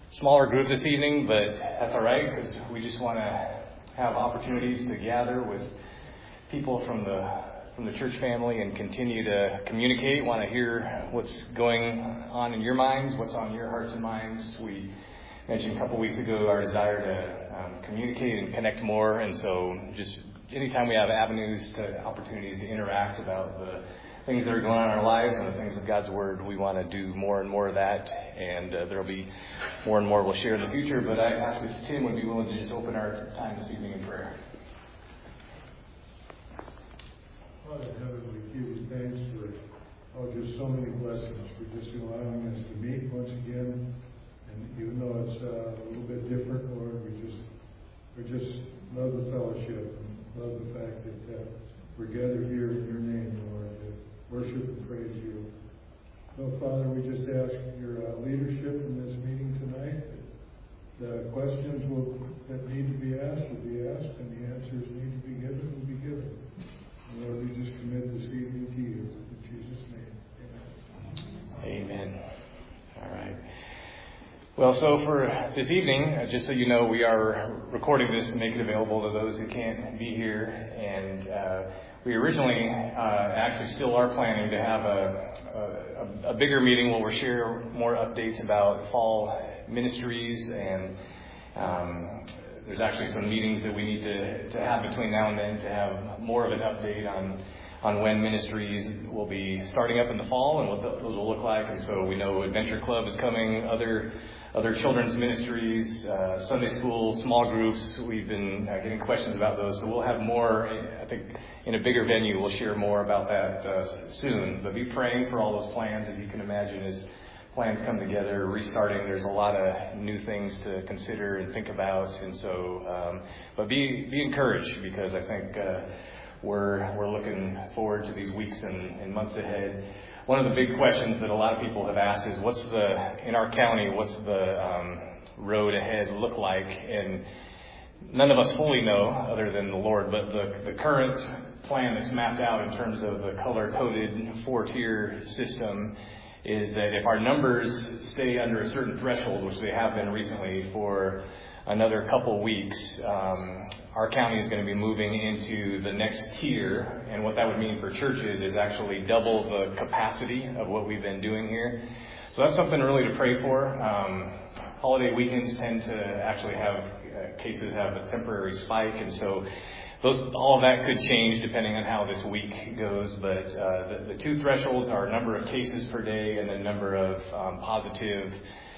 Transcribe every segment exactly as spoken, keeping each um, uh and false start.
smaller group this evening, but that's all right because we just want to have opportunities to gather with people from the from the church family and continue to communicate. Want to hear what's going on in your minds, what's on your hearts and minds. We mentioned a couple weeks ago our desire to um, communicate and connect more, and so just anytime we have avenues to opportunities to interact about the things that are going on in our lives and the things of God's Word, we want to do more and more of that, and uh, there'll be more and more we'll share in the future. But I ask if Tim would be willing to just open our time this evening in prayer. Father in heaven, we give you thanks for oh, just so many blessings, for just allowing us to meet once again. And even though it's uh, a little bit different, Lord, we just we just love the fellowship and love the fact that uh, we're gathered here in your name, Lord, to worship and praise you. So, Father, we just ask your uh, leadership in this meeting tonight. The questions will, that need to be asked will be asked, and the answers need to be given will be given. And Lord, we just commit this evening to you. In Jesus' name, amen. Amen. All right. Well, so for this evening, uh, just so you know, we are recording this to make it available to those who can't be here. And uh, we originally uh, actually still are planning to have a, a, a bigger meeting where we'll share more updates about fall ministries. And um, there's actually some meetings that we need to, to have between now and then to have more of an update on on when ministries will be starting up in the fall and what those will look like. And so we know Adventure Club is coming, other other children's ministries, uh, Sunday school, small groups. We've been uh, getting questions about those. So we'll have more, I think, in a bigger venue. We'll share more about that uh, soon. But be praying for all those plans, as you can imagine, as plans come together, restarting. There's a lot of new things to consider and think about. And so, um, but be be encouraged, because I think uh, we're we're looking forward to these weeks and, and months ahead. One of the big questions that a lot of people have asked is, what's the, in our county, what's the um, road ahead look like? And none of us fully know, other than the Lord, but the, the current plan that's mapped out in terms of the color-coded four-tier system is that if our numbers stay under a certain threshold, which they have been recently for another couple weeks, um, our county is going to be moving into the next tier. And what that would mean for churches is actually double the capacity of what we've been doing here. So that's something really to pray for. Um, holiday weekends tend to actually have uh, cases have a temporary spike. And so those, all of that could change depending on how this week goes. But uh, the, the two thresholds are number of cases per day and the number of um, positive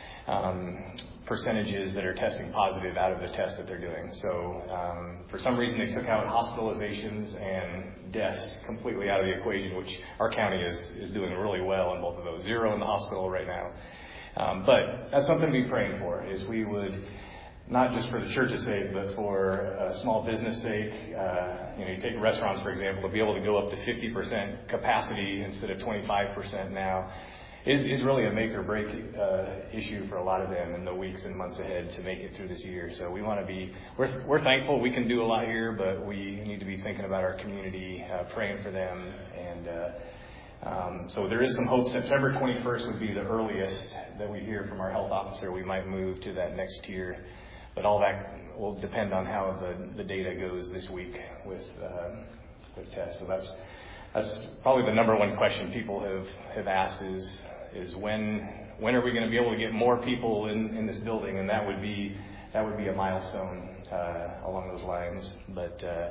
um percentages that are testing positive out of the test that they're doing. So um, for some reason they took out hospitalizations and deaths completely out of the equation, which our county is, is doing really well in both of those. Zero in the hospital right now. Um, but that's something to be praying for, is we would, not just for the church's sake, but for a small business sake. Uh, you know, you take restaurants, for example, to be able to go up to fifty percent capacity instead of twenty-five percent now is, is really a make or break uh, issue for a lot of them in the weeks and months ahead to make it through this year. So we want to be, we're, we're thankful we can do a lot here, but we need to be thinking about our community, uh, praying for them. And uh, um, so there is some hope. September twenty-first would be the earliest that we hear from our health officer. We might move to that next tier, but all that will depend on how the, the data goes this week with, uh, with tests. So that's, That's probably the number one question people have, have asked is, is when when are we going to be able to get more people in, in this building? And that would be that would be a milestone uh, along those lines. But uh,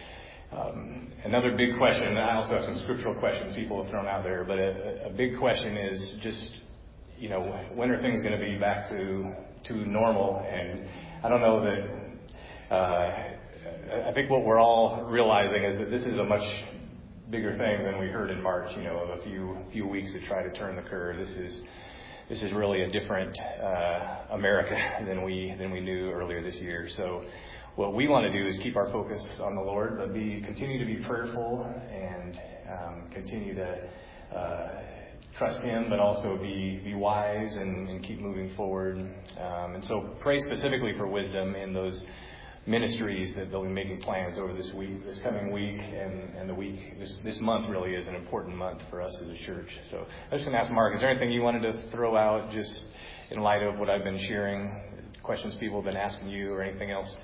um, another big question, I also have some scriptural questions people have thrown out there, but a, a big question is just, you know, when are things going to be back to to normal? And I don't know that, uh, I think what we're all realizing is that this is a much bigger thing than we heard in March, you know, of a few few weeks to try to turn the curve. This is this is really a different uh, America than we than we knew earlier this year. So what we want to do is keep our focus on the Lord, but be continue to be prayerful and um, continue to uh, trust Him, but also be be wise and, and keep moving forward. Um, and so pray specifically for wisdom in those ministries that they'll be making plans over this week, this coming week, and, and the week, this, this month really is an important month for us as a church. So I was just going to ask Mark, is there anything you wanted to throw out just in light of what I've been sharing, questions people have been asking you or anything else?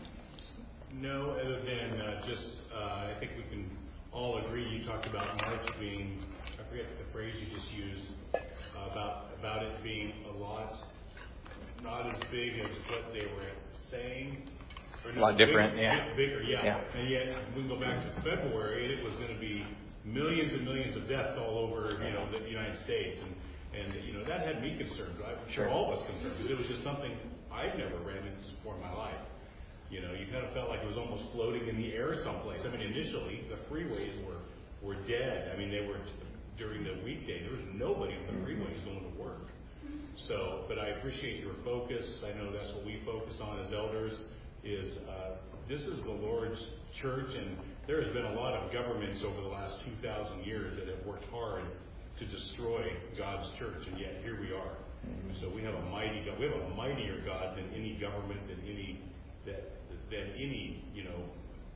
No, other than uh, just, uh, I think we can all agree, you talked about March being, I forget the phrase you just used, uh, about about it being a lot, not as big as what they were saying. Or A lot different, big, yeah. Bigger, yeah. yeah. And yet, we can go back to February, and it was going to be millions and millions of deaths all over, you know, the United States. And, and you know, that had me concerned. I'm sure all of us concerned, because it was just something I've never ran into before in my life. You know, you kind of felt like it was almost floating in the air someplace. I mean, initially, the freeways were, were dead. I mean, they were, during the weekday, there was nobody on the freeways going to work. So, but I appreciate your focus. I know that's what we focus on as elders, is uh, this is the Lord's church, and there has been a lot of governments over the last two thousand years that have worked hard to destroy God's church, and yet here we are. Mm-hmm. So we have a mighty God. We have a mightier God than any government, than any that than any you know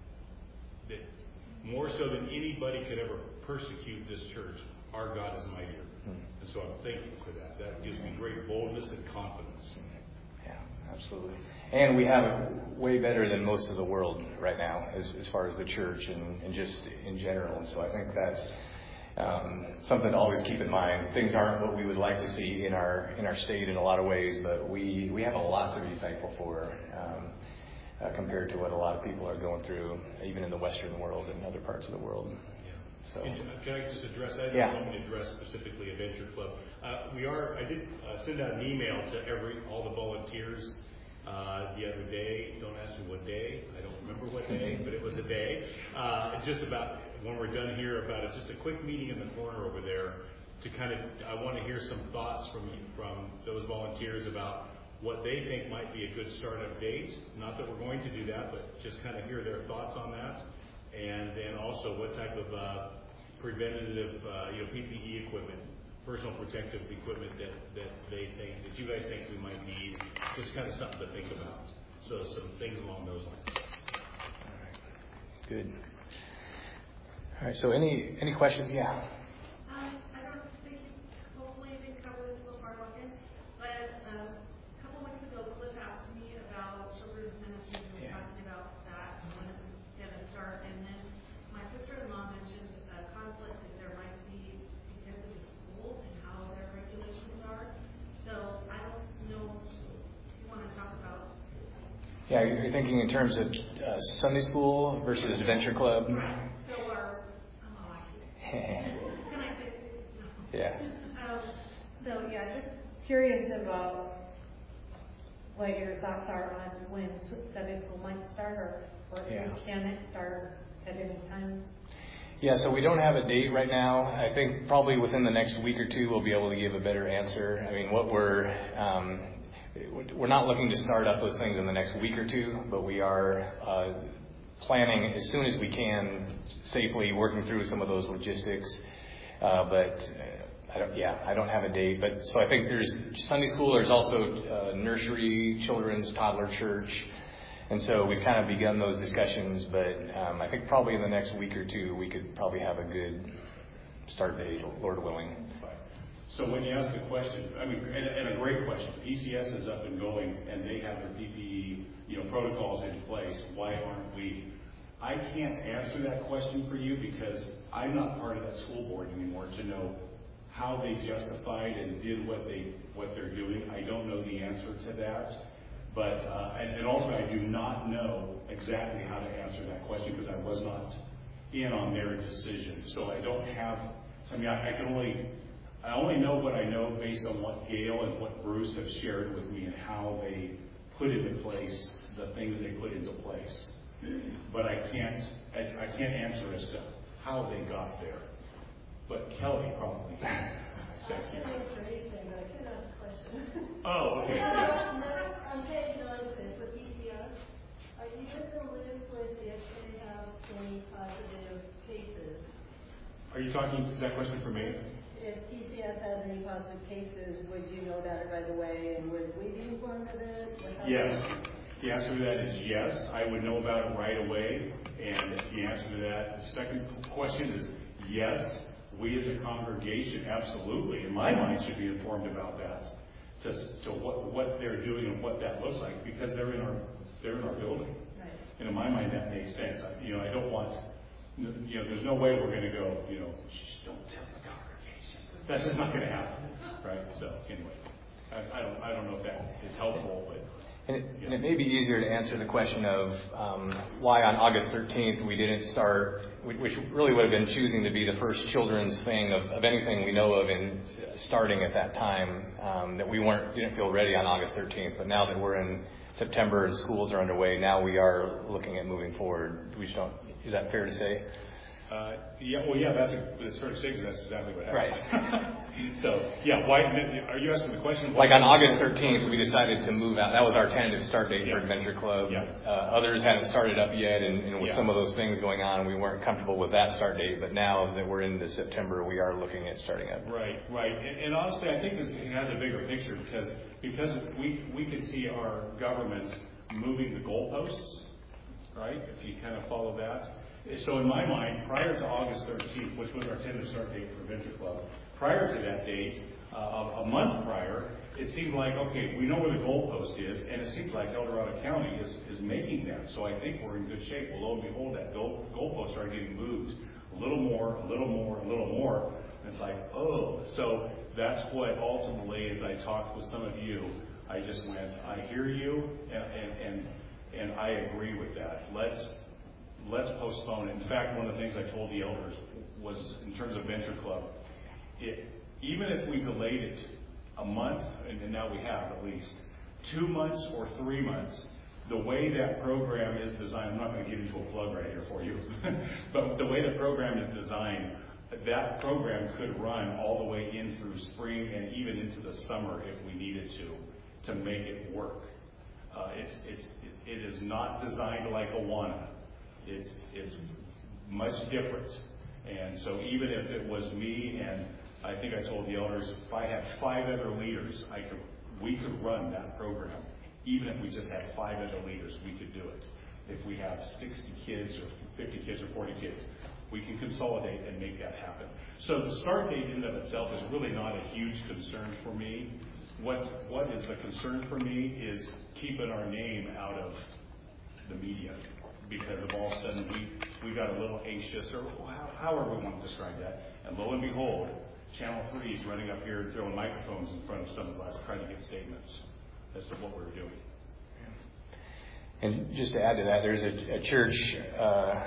that more so than anybody could ever persecute this church. Our God is mightier, mm-hmm. and so I'm thankful for that. That gives me great boldness and confidence. Yeah, absolutely. And we have it way better than most of the world right now, as, as far as the church and, and just in general. And so I think that's um, something to always keep in mind. Things aren't what we would like to see in our in our state in a lot of ways, but we, we have a lot to be thankful for um, uh, compared to what a lot of people are going through, even in the Western world and other parts of the world. So. Can, can I just address? I don't yeah. want me to address specifically Adventure Club. Uh, we are. I did uh, send out an email to every all the volunteers uh, the other day. Don't ask me what day. I don't remember what day, but it was a day. Uh, just about when we're done here, about it. Just a quick meeting in the corner over there to kind of. I want to hear some thoughts from from those volunteers about what they think might be a good startup date. Not that we're going to do that, but just kind of hear their thoughts on that. And then also what type of uh, preventative, uh, you know, P P E equipment, personal protective equipment that, that they think, that you guys think we might need. Just kind of something to think about. So some things along those lines. All right. Good. All right. So any any questions? Yeah. Um, I don't think, hopefully they cover this so far, Logan, but um, a couple weeks ago, Cliff asked me about children's ministries and yeah. talking about that and when it's going to start. And then my sister-in-law mentioned a conflict that there might be because of the schools and how their regulations are. So I don't know if you want to talk about. Yeah, you're thinking in terms of uh, Sunday school versus Adventure Club. Right. So our, oh, I can't. Can I say? No. Yeah. Um, so yeah, just curious about what your thoughts are on when Sunday school might start, or, or yeah. can it start at any time? Yeah, so we don't have a date right now. I think probably within the next week or two we'll be able to give a better answer. I mean, what we're um, we're not looking to start up those things in the next week or two, but we are uh, planning as soon as we can, safely working through some of those logistics. Uh, but uh, I don't, yeah, I don't have a date. But so I think there's Sunday school. There's also uh, nursery, children's, toddler church. And so we've kind of begun those discussions, but um, I think probably in the next week or two we could probably have a good start date, Lord willing. So when you ask the question, I mean, and, and a great question, P C S is up and going, and they have their P P E, you know, protocols in place. Why aren't we? I can't answer that question for you because I'm not part of that school board anymore to know how they justified and did what they what they're doing. I don't know the answer to that. But, uh, and, and also I do not know exactly how to answer that question because I was not in on their decision. So I don't have, I mean, I, I can only, I only know what I know based on what Gail and what Bruce have shared with me and how they put into place the things they put into place. But I can't, I, I can't answer as to how they got there. But Kelly probably can. I can't answer anything, but I can ask a question. Oh, okay. No, no, on page nine of this, with P C S, are you in the loop with if they have any positive cases? Are you talking, is that question for me? If P C S has any positive cases, would you know about it right away, and would we be informed of it? Yes. The answer to that is yes. I would know about it right away. And the answer to that, the second question is yes. We as a congregation, absolutely, in my mind, should be informed about that. to, to what, what they're doing and what that looks like, because they're in our, they're in our building. Right. And in my mind, that makes sense. I, you know, I don't want, you know, there's no way we're going to go, you know, shh, don't tell the congregation. That's just not going to happen, right? So anyway, I, I don't, I don't know if that is helpful, but. And it, and it may be easier to answer the question of um, why on August thirteenth we didn't start, which really would have been choosing to be the first children's thing of, of anything we know of in starting at that time, um, that we weren't didn't feel ready on August thirteenth. But now that we're in September and schools are underway, now we are looking at moving forward. We just don't. Is that fair to say? Uh, yeah, well, yeah, that's, a, that's fair to say because that's exactly what happened. Right. So, yeah, why, are you asking the question? Like on August thirteenth, we decided to move out. That was our tentative start date yeah. for Adventure Club. Yeah. Uh, others hadn't started up yet, and, and with yeah. some of those things going on, we weren't comfortable with that start date. But now that we're into September, we are looking at starting up. Right, right. And, and honestly, I think this has a bigger picture because because we, we could see our government moving the goalposts, right, if you kind of follow that. So in my mind, prior to August thirteenth, which was our tentative start date for Adventure Club, prior to that date, uh, a month prior, it seemed like, okay, we know where the goalpost is, and it seems like El Dorado County is, is making that. So I think we're in good shape. Well, lo and behold, that goal, goalpost started getting moved a little more, a little more, a little more. And it's like, oh. So that's what ultimately, as I talked with some of you, I just went, I hear you, and and and, and I agree with that. Let's Let's postpone it. In fact, one of the things I told the elders was, in terms of Venture Club, it, even if we delayed it a month, and, and now we have at least, two months or three months, the way that program is designed, I'm not going to give you a plug right here for you, but the way the program is designed, that program could run all the way in through spring and even into the summer if we needed to, to make it work. Uh, it's, it's, it is not designed like Awana. It's it's much different. And so even if it was me and I think I told the elders, if I had five other leaders, I could we could run that program. Even if we just had five other leaders, we could do it. If we have sixty kids or fifty kids or forty kids, we can consolidate and make that happen. So the start date in and of itself is really not a huge concern for me. What's what is the concern for me is keeping our name out of the media. Because of all of a sudden we, we got a little anxious, or how, however we want to describe that. And lo and behold, Channel three is running up here and throwing microphones in front of some of us, trying to get statements as to what we're doing. And just to add to that, there's a, a church, uh,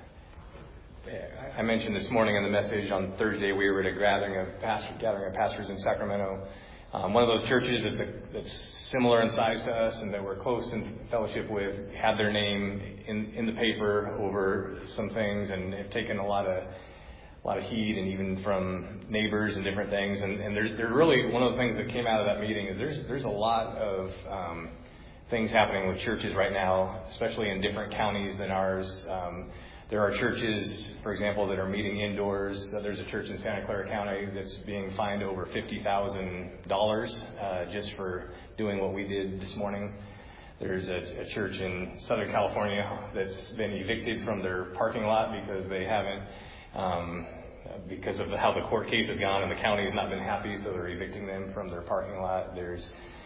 I mentioned this morning in the message on Thursday, we were at a gathering of, pastor, gathering of pastors in Sacramento. Um, one of those churches that's, a, that's similar in size to us and that we're close in fellowship with had their name in, in the paper over some things and have taken a lot of a lot of heat and even from neighbors and different things. And, and there, there really one of the things that came out of that meeting is there's there's a lot of um, things happening with churches right now, especially in different counties than ours. Um, There are churches, for example, that are meeting indoors. Uh, there's a church in Santa Clara County that's being fined over fifty thousand dollars uh, just for doing what we did this morning. There's a, a church in Southern California that's been evicted from their parking lot because they haven't, um, because of how the court case has gone, and the county has not been happy, so they're evicting them from their parking lot. There's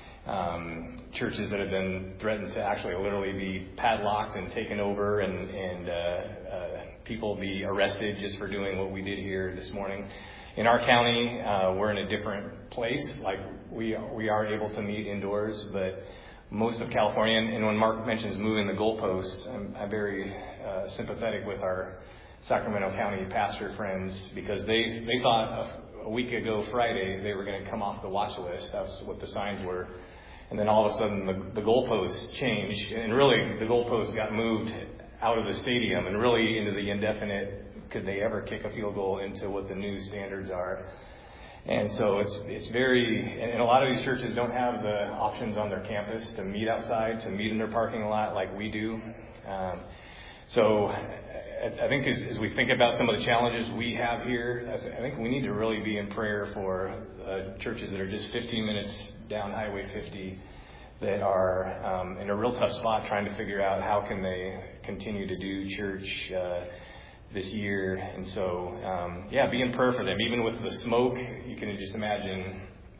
Um, churches that have been threatened to actually literally be padlocked and taken over and, and uh, uh, people be arrested just for doing what we did here this morning. In our county, uh, we're in a different place. Like we we are able to meet indoors, but most of California, and when Mark mentions moving the goalposts, I'm, I'm very uh, sympathetic with our Sacramento County pastor friends because they, they thought a, a week ago Friday they were going to come off the watch list. That's what the signs were. And then all of a sudden the, the goalposts changed, and really the goalposts got moved out of the stadium and really into the indefinite. Could they ever kick a field goal into what the new standards are? And so it's it's very, and a lot of these churches don't have the options on their campus to meet outside, to meet in their parking lot like we do. Um, so I think as, as we think about some of the challenges we have here, I think we need to really be in prayer for uh, churches that are just fifteen minutes down Highway fifty that are um, in a real tough spot trying to figure out how can they continue to do church uh, this year. And so, um, yeah, be in prayer for them. Even with the smoke, you can just imagine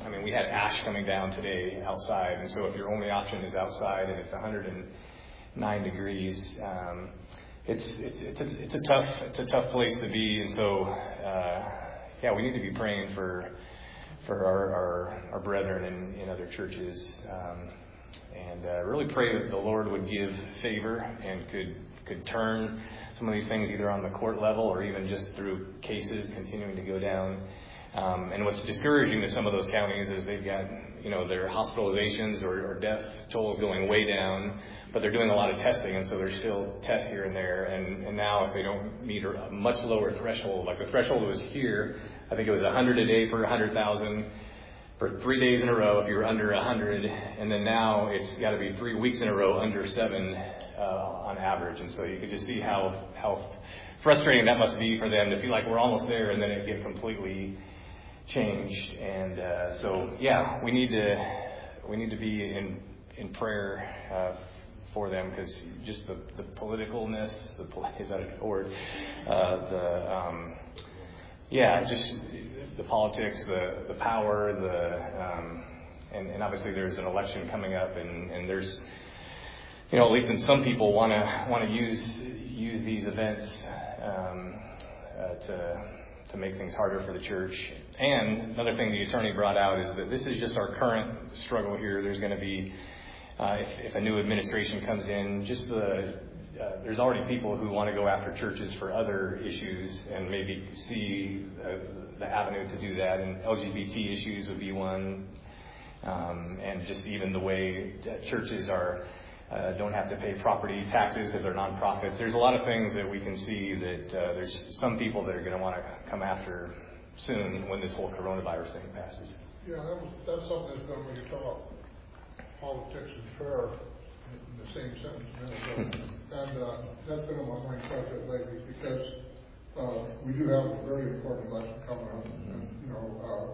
I mean, we had ash coming down today outside, and so if your only option is outside and it's one hundred nine degrees, um, it's it's it's a, it's a tough it's a tough place to be. And so, uh, yeah, we need to be praying for for our our, our brethren in, in other churches, um, and uh, really pray that the Lord would give favor and could could turn some of these things either on the court level or even just through cases continuing to go down. Um, and what's discouraging to some of those counties is they've got, you know, their hospitalizations or, or death tolls going way down, but they're doing a lot of testing, and so there's still tests here and there. And, and now if they don't meet a much lower threshold, like the threshold was here, I think it was one hundred a day per one hundred thousand for three days in a row if you were under one hundred, and then now it's got to be three weeks in a row under seven uh, on average. And so you could just see how how frustrating that must be for them to feel like we're almost there and then it get completely changed. And uh, so yeah, we need to we need to be in in prayer uh, for them, because just the the politicalness, the is that a word? Uh, the um, yeah, just the politics, the the power, the um, and, and obviously there's an election coming up, and, and there's, you know, at least in some people want to want to use use these events um, uh, to to make things harder for the church. And another thing the attorney brought out is that this is just our current struggle here. There's going to be, uh, if, if a new administration comes in, just the uh, there's already people who want to go after churches for other issues and maybe see uh, the avenue to do that. And L G B T issues would be one, um, and just even the way churches are. Uh, don't have to pay property taxes because they're nonprofits. There's a lot of things that we can see that uh, there's some people that are going to want to come after soon when this whole coronavirus thing passes. Yeah, that was, that's something that's going to be taught. Politics and prayer in the same sentence. And uh, that's been on my mind quite a bit lately, because uh, we do have a very important election coming up. And, you know,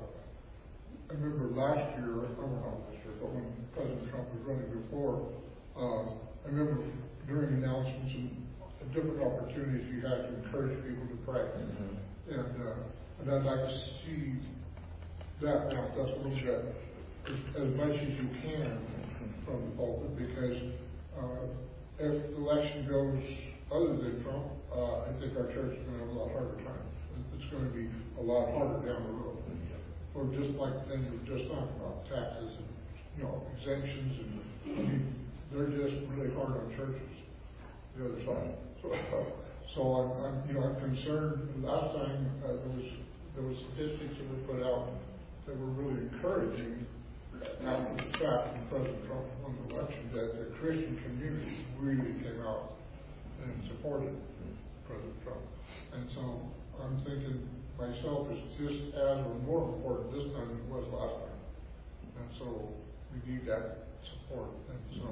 uh, I remember last year, I don't know this year, but when President Trump was running before, Uh, I remember during announcements and different opportunities you had to encourage people to pray. Mm-hmm. And, uh, and I'd like to see that ramped up a little bit, as, as much as you can from the pulpit, because uh, if the election goes other than Trump, uh, I think our church is going to have a lot harder time. It's going to be a lot harder down the road. Or just like the thing we were just talking about, taxes and, you know, exemptions, and I mean, they're just really hard on churches, the other side. So, so I'm, I'm, you know, I'm concerned. Last time uh, there was there was statistics that were put out that were really encouraging after the fact when President Trump won the election, that the Christian community really came out and supported President Trump. And so I'm thinking myself, it's just as or more important this time than it was last time. And so we need that support. And so.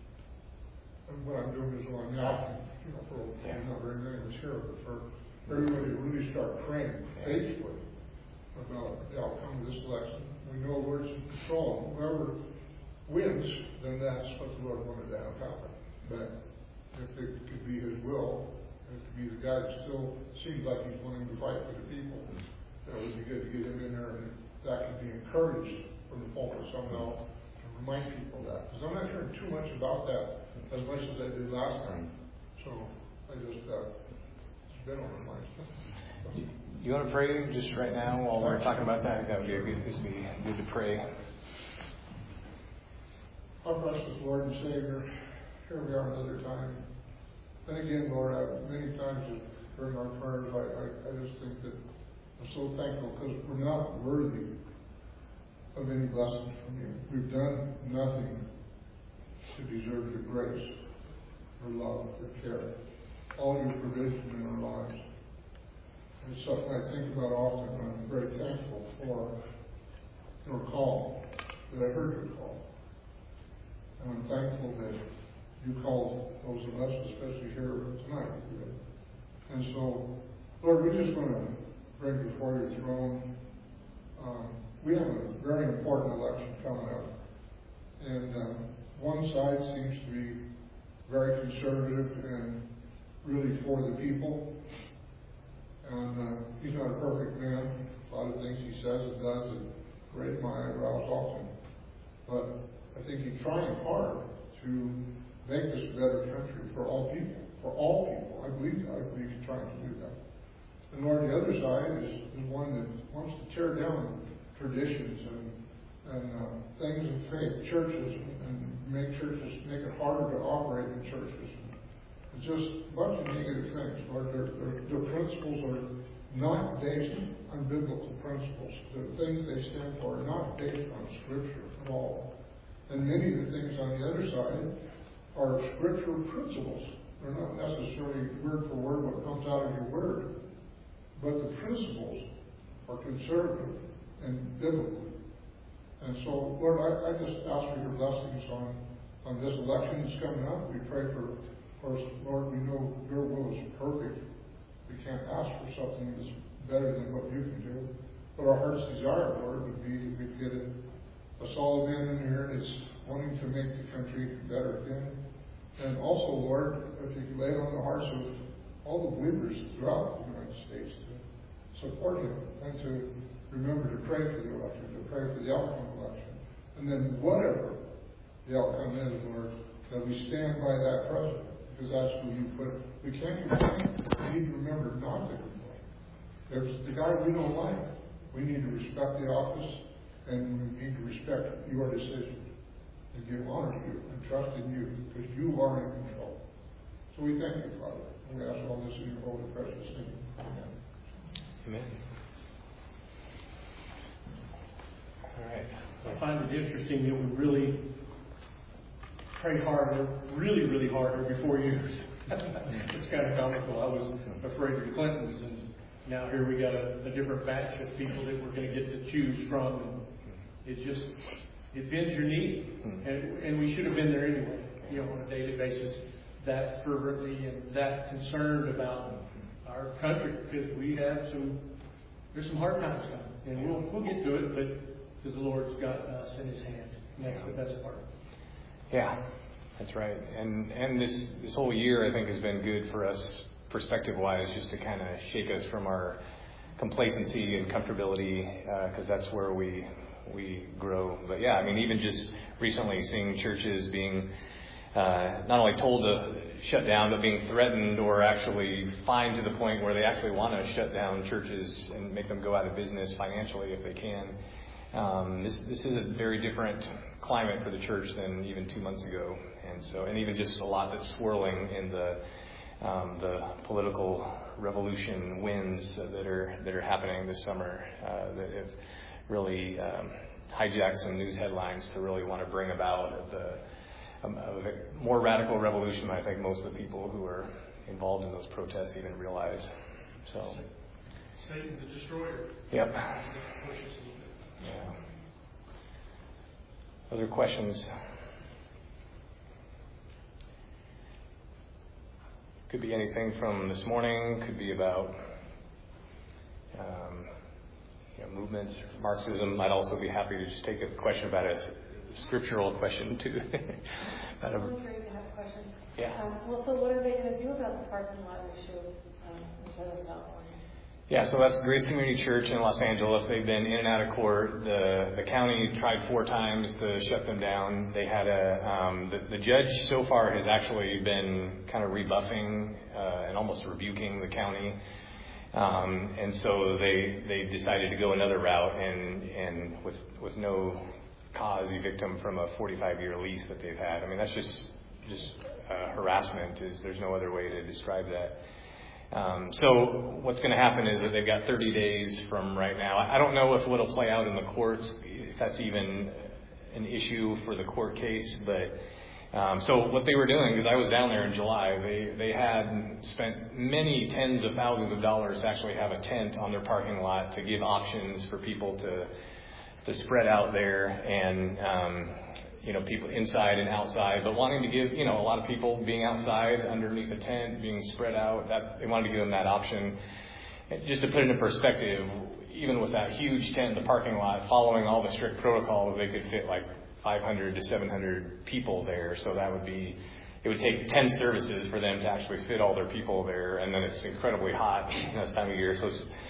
And what I'm doing is I'm asking, you know, for yeah. not very many of us here, but for everybody to really start praying faithfully about the outcome of this election. We know Lord's in control. Whoever wins, then that's what the Lord wanted to have happen. But if it could be His will, it could be the guy that still seems like he's wanting to fight for the people, that would be good to get him in there, and that could be encouraged from the pulpit somehow to remind people of that. Because I'm not hearing too much about that as much as I did last time. So I just, uh, it's been on my mind. So. You want to pray just right now while we're talking about that? I think that would be a good, this would be good to pray. Our precious Lord and Savior, here we are another time. And again, Lord, I, many times during our prayers, I, I, I just think that I'm so thankful, because we're not worthy of any blessings from you. We've done nothing to deserve your grace, your love, your care, all your provision in our lives. And it's something I think about often, and I'm very thankful for your call, that I heard your call. And I'm thankful that you called those of us, especially here tonight. And so, Lord, we just want to bring before your throne. Um, we have a very important election coming up. And um, one side seems to be very conservative and really for the people. And uh, he's not a perfect man. A lot of things he says and does that raise my eyebrows often. But I think he's trying hard to make this a better country for all people. For all people. I believe that. I believe he's trying to do that. And Lord, the other side is, is one that wants to tear down traditions and and uh, things of faith, churches, and make churches, make it harder to operate in churches. It's just a bunch of negative things. Lord, their, their, their principles are not based on biblical principles. The things they stand for are not based on Scripture at all. And many of the things on the other side are Scriptural principles. They're not necessarily word for word what comes out of your word, but the principles are conservative and biblical. And so, Lord, I, I just ask for your blessings on, on this election that's coming up. We pray for, of course, Lord, we know your will is perfect. We can't ask for something that's better than what you can do. But our heart's desire, Lord, would be that we'd get a, a solid man in here that's wanting to make the country better again. And also, Lord, if you could lay it on the hearts of all the believers throughout the United States to support him and to remember to pray for the election, to pray for the outcome of the election. And then whatever the outcome is, Lord, that we stand by that president, because that's who you put. We can't complain. We need to remember not to complain. There's the guy we don't like. We need to respect the office, and we need to respect your decision and give honor to you and trust in you, because you are in control. So we thank you, Father. And we ask all this in your holy precious name. Amen. Amen. All right. I find it interesting that we really prayed hard, really, really hard every four years. It's kind of comical. I was afraid of the Clintons, and now here we got a, a different batch of people that we're going to get to choose from. And it just, it bends your knee. And, and we should have been there anyway, you know, on a daily basis, that fervently and that concerned about our country, because we have some, there's some hard times coming. And we'll, we'll get to it, but because the Lord's got us in His hand. And that's the best part. Yeah, that's right. And and this this whole year, I think, has been good for us, perspective-wise, just to kind of shake us from our complacency and comfortability, because uh, that's where we we grow. But yeah, I mean, even just recently seeing churches being uh, not only told to shut down, but being threatened or actually fined to the point where they actually want to shut down churches and make them go out of business financially if they can. Um, this this is a very different climate for the church than even two months ago, and so and even just a lot that's swirling in the um, the political revolution winds that are that are happening this summer uh, that have really um, hijacked some news headlines to really want to bring about the um, a more radical revolution. I think most of the people who are involved in those protests even realize. So, Satan the destroyer. Yep. Yeah. Other questions? Could be anything from this morning. Could be about um, you know, movements, Marxism. I'd also be happy to just take a question about a scriptural question too. I'm really great to have a question. Yeah. Um, well, so what are they going to do about the parking lot issue um, in Southern California? Yeah, so that's Grace Community Church in Los Angeles. They've been in and out of court. The the county tried four times to shut them down. They had a um, the, the judge so far has actually been kind of rebuffing uh, and almost rebuking the county, um, and so they they decided to go another route and and with with no cause evict them from a forty-five year lease that they've had. I mean, that's just just uh, harassment. Is there's no other way to describe that. Um, so what's going to happen is that they've got thirty days from right now. I don't know if it'll play out in the courts, if that's even an issue for the court case. But um, so what they were doing, because I was down there in July, they they had spent many tens of thousands of dollars to actually have a tent on their parking lot to give options for people to to spread out there and. Um, you know, people inside and outside, but wanting to give, you know, a lot of people being outside underneath the tent, being spread out, that's, they wanted to give them that option. Just to put it in perspective, even with that huge tent in the parking lot, following all the strict protocols, they could fit like five hundred to seven hundred people there. So that would be, it would take ten services for them to actually fit all their people there. And then it's incredibly hot this time of year. So it's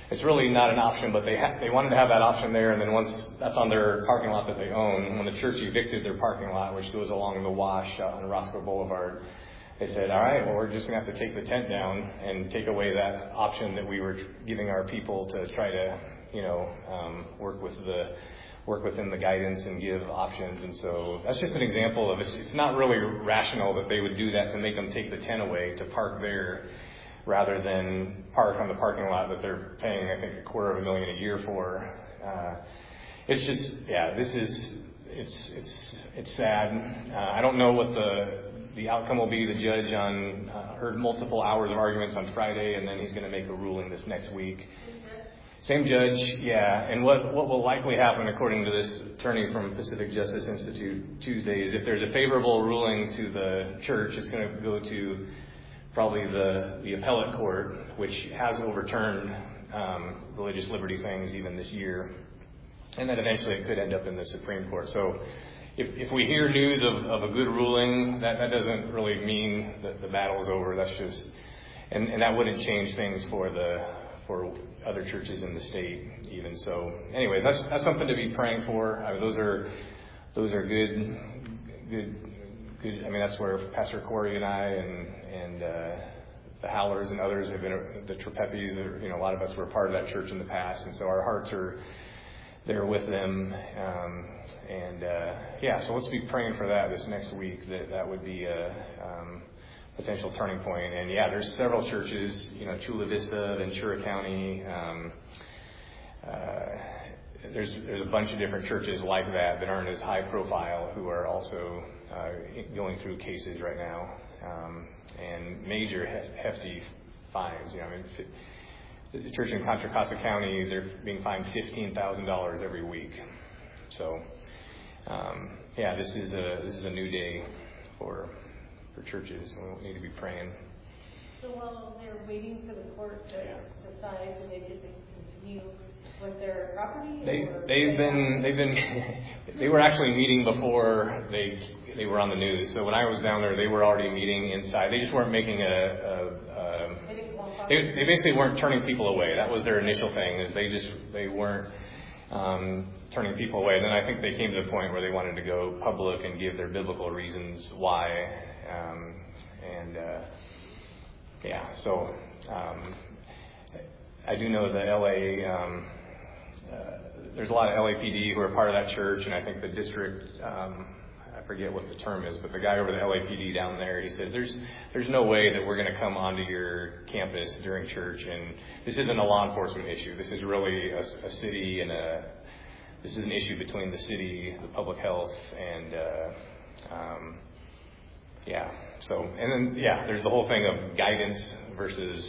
it's really not an option, but they ha- they wanted to have that option there, and then once that's on their parking lot that they own, when the church evicted their parking lot, which goes along the wash out on Roscoe Boulevard, they said, all right, well, we're just going to have to take the tent down and take away that option that we were giving our people to try to, you know, um, work with the work within the guidance and give options. And so that's just an example of it's, it's not really rational that they would do that to make them take the tent away to park there rather than park on the parking lot that they're paying, I think, a quarter of a million a year for. Uh, it's just, yeah, this is, it's, it's, it's sad. Uh, I don't know what the, the outcome will be. The judge on, uh, heard multiple hours of arguments on Friday, and then he's going to make a ruling this next week. Same judge, yeah. And what, what will likely happen, according to this attorney from Pacific Justice Institute Tuesday, is if there's a favorable ruling to the church, it's going to go to probably the, the appellate court, which has overturned um, religious liberty things even this year. And then eventually it could end up in the Supreme Court. So if, if we hear news of, of a good ruling, that, that doesn't really mean that the battle's over. That's just, and, and that wouldn't change things for the for other churches in the state even. So anyways, that's that's something to be praying for. I mean, those are those are good good good I mean, that's where Pastor Corey and I and and uh the Howlers and others have been, the Trepepis, are, you know, a lot of us were part of that church in the past, and so our hearts are there with them. Um, and uh yeah, so let's be praying for that this next week, that that would be a um potential turning point. And yeah, there's several churches, you know, Chula Vista, Ventura County. Um, uh, there's there's a bunch of different churches like that that aren't as high profile who are also uh, going through cases right now, um, and major hef- hefty fines. You know, I mean, f- the church in Contra Costa County, they're being fined fifteen thousand dollars every week. So um, yeah, this is a this is a new day for. for churches, and we need to be praying. So while they're waiting for the court to Yeah. decide, do they get to continue with their property? They or they've they been they've been they were actually meeting before they they were on the news. So when I was down there, they were already meeting inside. They just weren't making a, a, a They didn't want to- they they basically weren't turning people away. That was their initial thing. Is they just they weren't um, turning people away. And then I think they came to the point where they wanted to go public and give their biblical reasons why. Um, and uh, yeah, so um, I do know the L A. Um, uh, there's a lot of L A P D who are part of that church, and I think the district. Um, I forget what the term is, but the guy over the L A P D down there, he says there's there's no way that we're going to come onto your campus during church, and this isn't a law enforcement issue. This is really a, a city and a. This is an issue between the city, the public health, and. Uh, um, Yeah. So, and then, yeah, there's the whole thing of guidance versus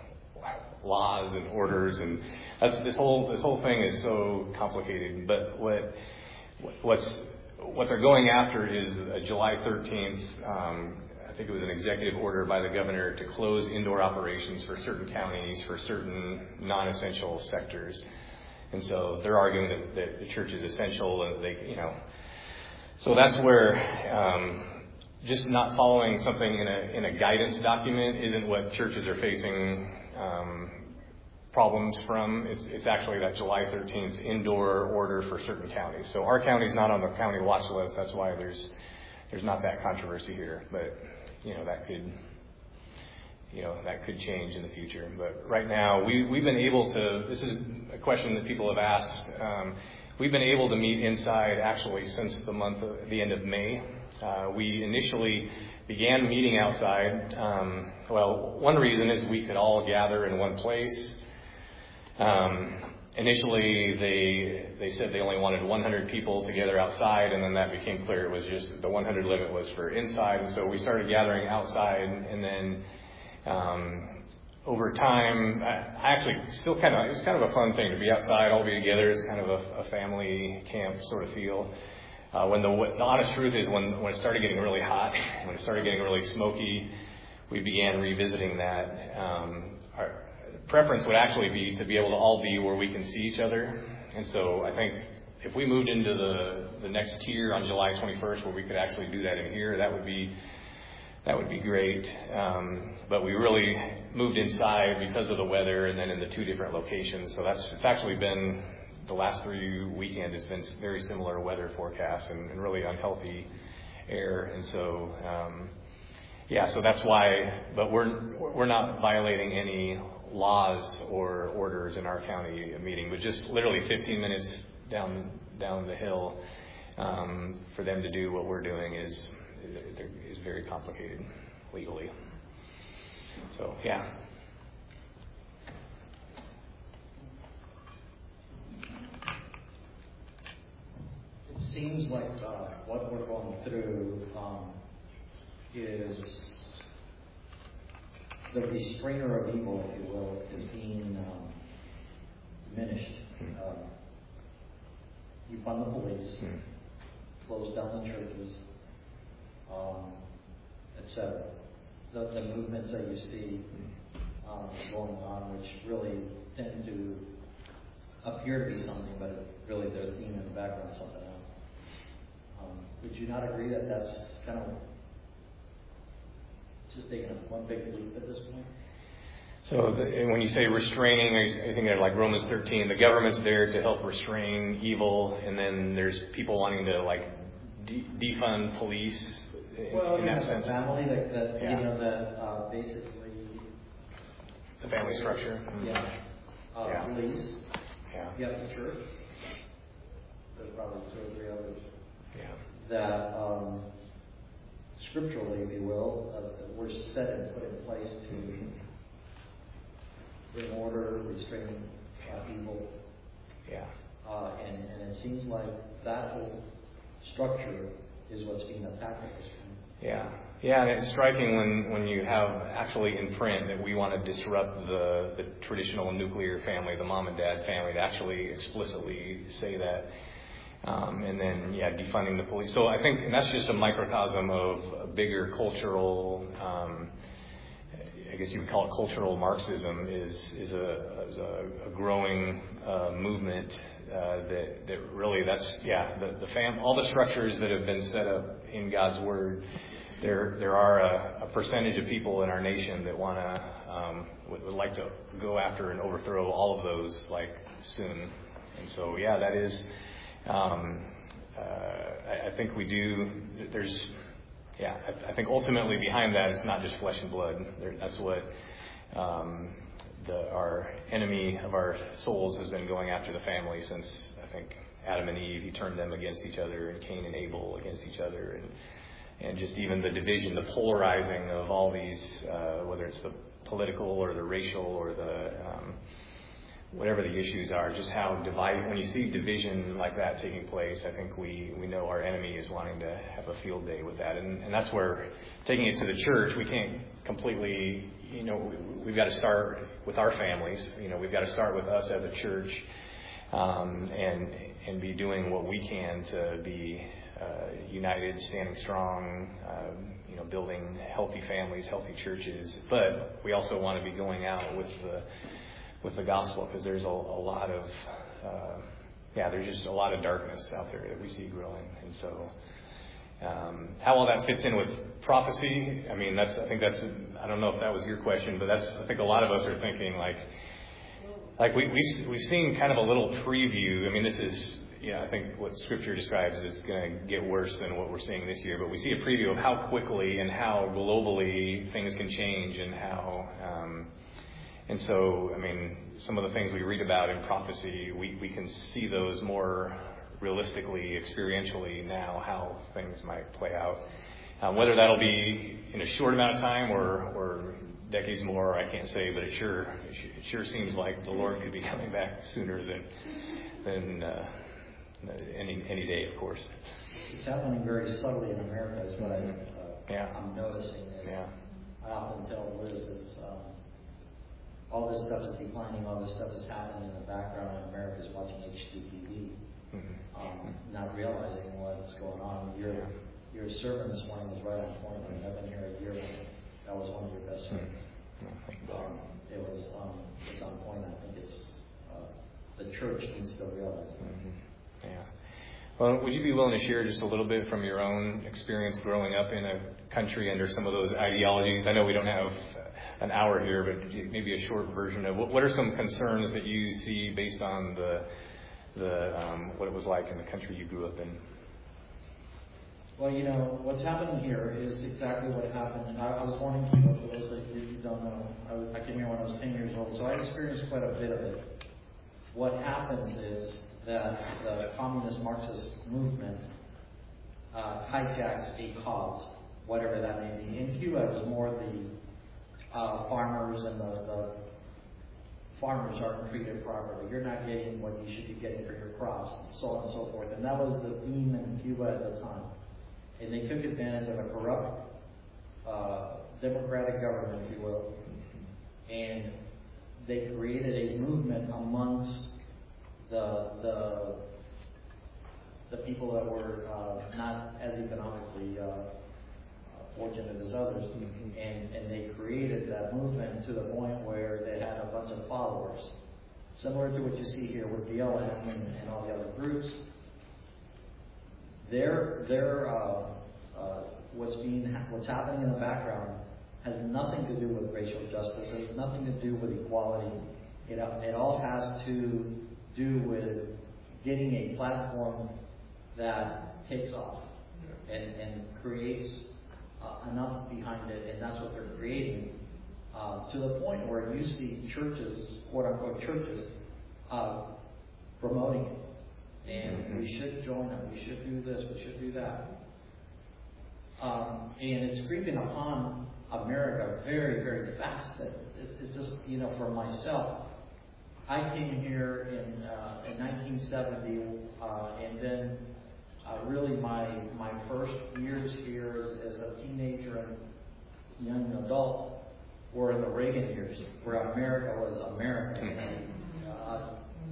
laws and orders, and that's, this whole this whole thing is so complicated. But what what's what they're going after is a July thirteenth. Um, I think it was an executive order by the governor to close indoor operations for certain counties for certain non-essential sectors, and so they're arguing that, that the church is essential, and they, you know, so that's where. Um, Just not following something in a in a guidance document isn't what churches are facing um, problems from. It's it's actually that July thirteenth indoor order for certain counties. So our county's not on the county watch list. That's why there's there's not that controversy here. But you know that could you know that could change in the future. But right now we we've been able to. This is a question that people have asked. Um, we've been able to meet inside actually since the month of, the end of May. Uh, we initially began meeting outside. Um, well, one reason is we could all gather in one place. Um, initially, they they said they only wanted one hundred people together outside, and then that became clear it was just the one hundred limit was for inside. And so we started gathering outside, and then um, over time, I, I actually still kind of it was kind of a fun thing to be outside, all be together. It's kind of a, a family camp sort of feel. Uh, when the, the honest truth is when, when it started getting really hot, when it started getting really smoky, we began revisiting that. Um, our preference would actually be to be able to all be where we can see each other. And so I think if we moved into the, the next tier on July twenty-first where we could actually do that in here, that would be that would be great. Um, but we really moved inside because of the weather, and then in the two different locations. So that's it's actually been the last three weekends has been very similar weather forecasts and, and really unhealthy air. And so, um, yeah, so that's why. But we're we're not violating any laws or orders in our county meeting, but just literally fifteen minutes down down the hill um, for them to do what we're doing is is very complicated legally. So yeah. It seems like uh, what we're going through um, is the restrainer of evil, if you will, is being um, diminished. Um, you fund the police, Hmm. close down the churches, um, et cetera. The, the movements that you see um, going on, which really tend to appear to be something, but it really there's a theme in the background, something else. Um, would you not agree that that's kind of just taking one big leap at this point? So the, when you say restraining, are you thinking of like Romans thirteen? The government's there to help restrain evil, and then there's people wanting to like de- defund police. In, well, in you that know, sense, the family that, that yeah. you know that uh, basically the family structure. Yeah. Uh, Yeah. Police. Yeah. You have the church. There's probably two or three others. Yeah. That um, scripturally, if you will, uh, were set and put in place to bring order, restrain uh, evil. Yeah. Uh, and, and it seems like that whole structure is what's being attacked at this point. Yeah. Yeah, and it's striking when, when you have actually in print that we want to disrupt the, the traditional nuclear family, the mom and dad family, to actually explicitly say that. Um, and then, yeah, defunding the police. So I think, and that's just a microcosm of a bigger cultural, um, I guess you would call it cultural Marxism, is is a, is a, a growing uh, movement uh, that that really that's yeah the the fam all the structures that have been set up in God's Word. There there are a, a percentage of people in our nation that want to um, would, would like to go after and overthrow all of those like soon. And so yeah, that is. Um, uh, I, I think we do. There's. Yeah, I, I think ultimately behind that it's not just flesh and blood. There, that's what um, the, our enemy of our souls has been going after the family since, I think, Adam and Eve. He turned them against each other, and Cain and Abel against each other, and and just even the division, the polarizing of all these, uh, whether it's the political or the racial or the um, whatever the issues are, just how divide. When you see division like that taking place, I think we, we know our enemy is wanting to have a field day with that, and and that's where taking it to the church, we can't completely, you know, we, we've got to start with our families. You know, we've got to start with us as a church, um, and and be doing what we can to be uh, united, standing strong, um, you know, building healthy families, healthy churches. But we also want to be going out with the with the gospel, because there's a, a lot of, uh, yeah, there's just a lot of darkness out there that we see growing. And so um, how all that fits in with prophecy, I mean, that's, I think that's, I don't know if that was your question, but that's, I think a lot of us are thinking like, like we, we've, we've seen kind of a little preview. I mean, this is, yeah, I think what Scripture describes is going to get worse than what we're seeing this year, but we see a preview of how quickly and how globally things can change, and how, um, And so, I mean, some of the things we read about in prophecy, we, we can see those more realistically, experientially now, how things might play out. Um, whether that'll be in a short amount of time or, or decades more, I can't say, but it sure it sure seems like the Lord could be coming back sooner than than uh, any any day, of course. It's happening very subtly in America, is what I, uh, yeah. I'm noticing. Is yeah. I often tell Liz is um, all this stuff is declining, all this stuff is happening in the background, and America's watching H D T V, Mm-hmm. um, not realizing what's going on. Your your sermon this morning was right on point. I mean, I've been here a year, and that was one of your best sermons. Mm-hmm. Um, it was um, it's on point. I think it's uh, the church needs to realize that. Mm-hmm. Yeah. Well, would you be willing to share just a little bit from your own experience growing up in a country under some of those ideologies? I know we don't have an hour here, but maybe a short version of what, what are some concerns that you see based on the the um, what it was like in the country you grew up in? Well, you know, what's happening here is exactly what happened. I, I was born in Cuba, for those of you who don't know. I, was, I came here when I was ten years old, so I experienced quite a bit of it. What happens is that the communist Marxist movement uh, hijacks a cause, whatever that may be. In Cuba, it was more the uh, farmers and the, the farmers aren't treated properly. You're not getting what you should be getting for your crops, so on and so forth. And that was the theme in Cuba at the time. And they took advantage of a corrupt uh, democratic government, if you will, and they created a movement amongst the the the people that were uh, not as economically uh, fortunate as others, mm-hmm. and and they created that movement to the point where they had a bunch of followers, similar to what you see here with B L M and, and all the other groups. Their their uh, uh, what's being what's happening in the background has nothing to do with racial justice. It has nothing to do with equality. It it all has to do with getting a platform that takes off and and creates uh, enough behind it, and that's what they're creating uh, to the point where you see churches, quote unquote churches, uh, promoting it. And we should join them. We should do this. We should do that. Um, and it's creeping upon America very, very fast. It, it's just, you know, for myself, I came here in uh, in nineteen seventy, uh, and then uh, really my my first years here as, as a teenager and young adult were in the Reagan years, where America was America. Uh,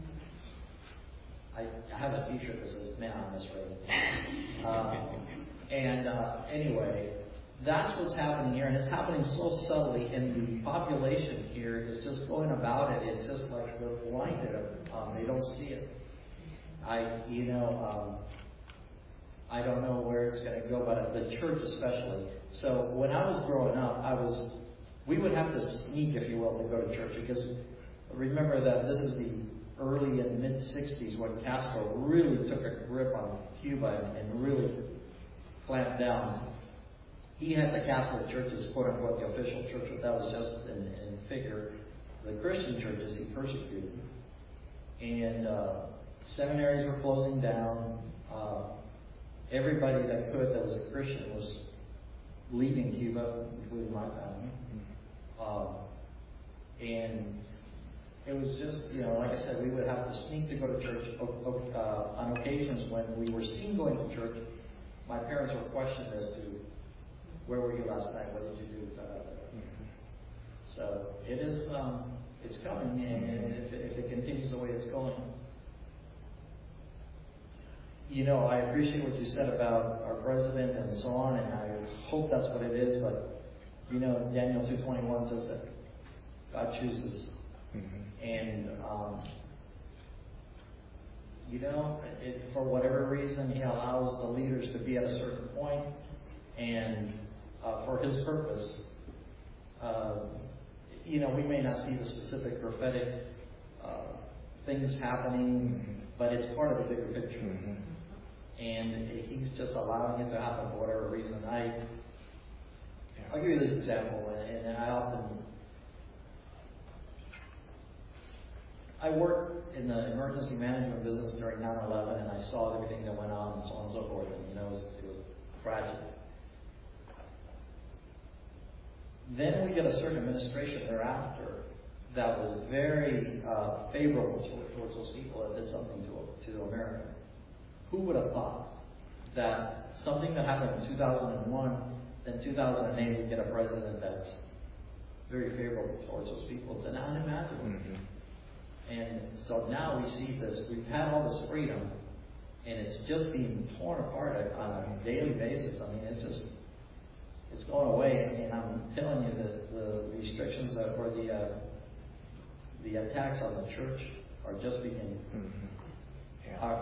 I, I have a T-shirt that says "Man, I miss Reagan." Uh, and uh, anyway, that's what's happening here, and it's happening so subtly. And the population here is just going about it. It's just like they're blinded. Um, they don't see it. I, you know, um, I don't know where it's going to go, but the church especially. So when I was growing up, I was, we would have to sneak, if you will, to go to church, because remember that this is the early and mid sixties when Castro really took a grip on Cuba and, and really clamped down. He had the Catholic churches, quote unquote, the official church, but that was just in, in figure. The Christian churches he persecuted. And uh, seminaries were closing down. Uh, everybody that could that was a Christian was leaving Cuba, including my family. Um, and it was just, you know, like I said, we would have to sneak to go to church. Uh, on occasions when we were seen going to church, my parents were questioned as to, where were you last night? What did you do? Da, da, da. Mm-hmm. So it is, um, it's coming, and, and if, if it continues the way it's going. You know, I appreciate what you said about our president and so on, and I hope that's what it is, but, you know, Daniel two twenty-one says that God chooses. Mm-hmm. And, um, you know, it, for whatever reason, he allows the leaders to be at a certain point, and uh, for his purpose. Uh, you know, we may not see the specific prophetic uh, things happening, mm-hmm. but it's part of the bigger picture. Mm-hmm. And he's just allowing it to happen for whatever reason. I, yeah. I'll give you this example, and, and I often, I worked in the emergency management business during nine eleven, and I saw everything that went on and so on and so forth, and you know, it was, it was tragic. Then we get a certain administration thereafter that was very uh, favorable to, towards those people that did something to, to America. Who would have thought that something that happened in two thousand one, then two thousand eight, we get a president that's very favorable towards those people? It's unimaginable. Mm-hmm. And so now we see this, we've had all this freedom, and it's just being torn apart on a daily basis. I mean, it's just, it's going away. And I'm telling you that the restrictions that, or the uh, the attacks on the church are just beginning. Mm-hmm. Yeah. Our,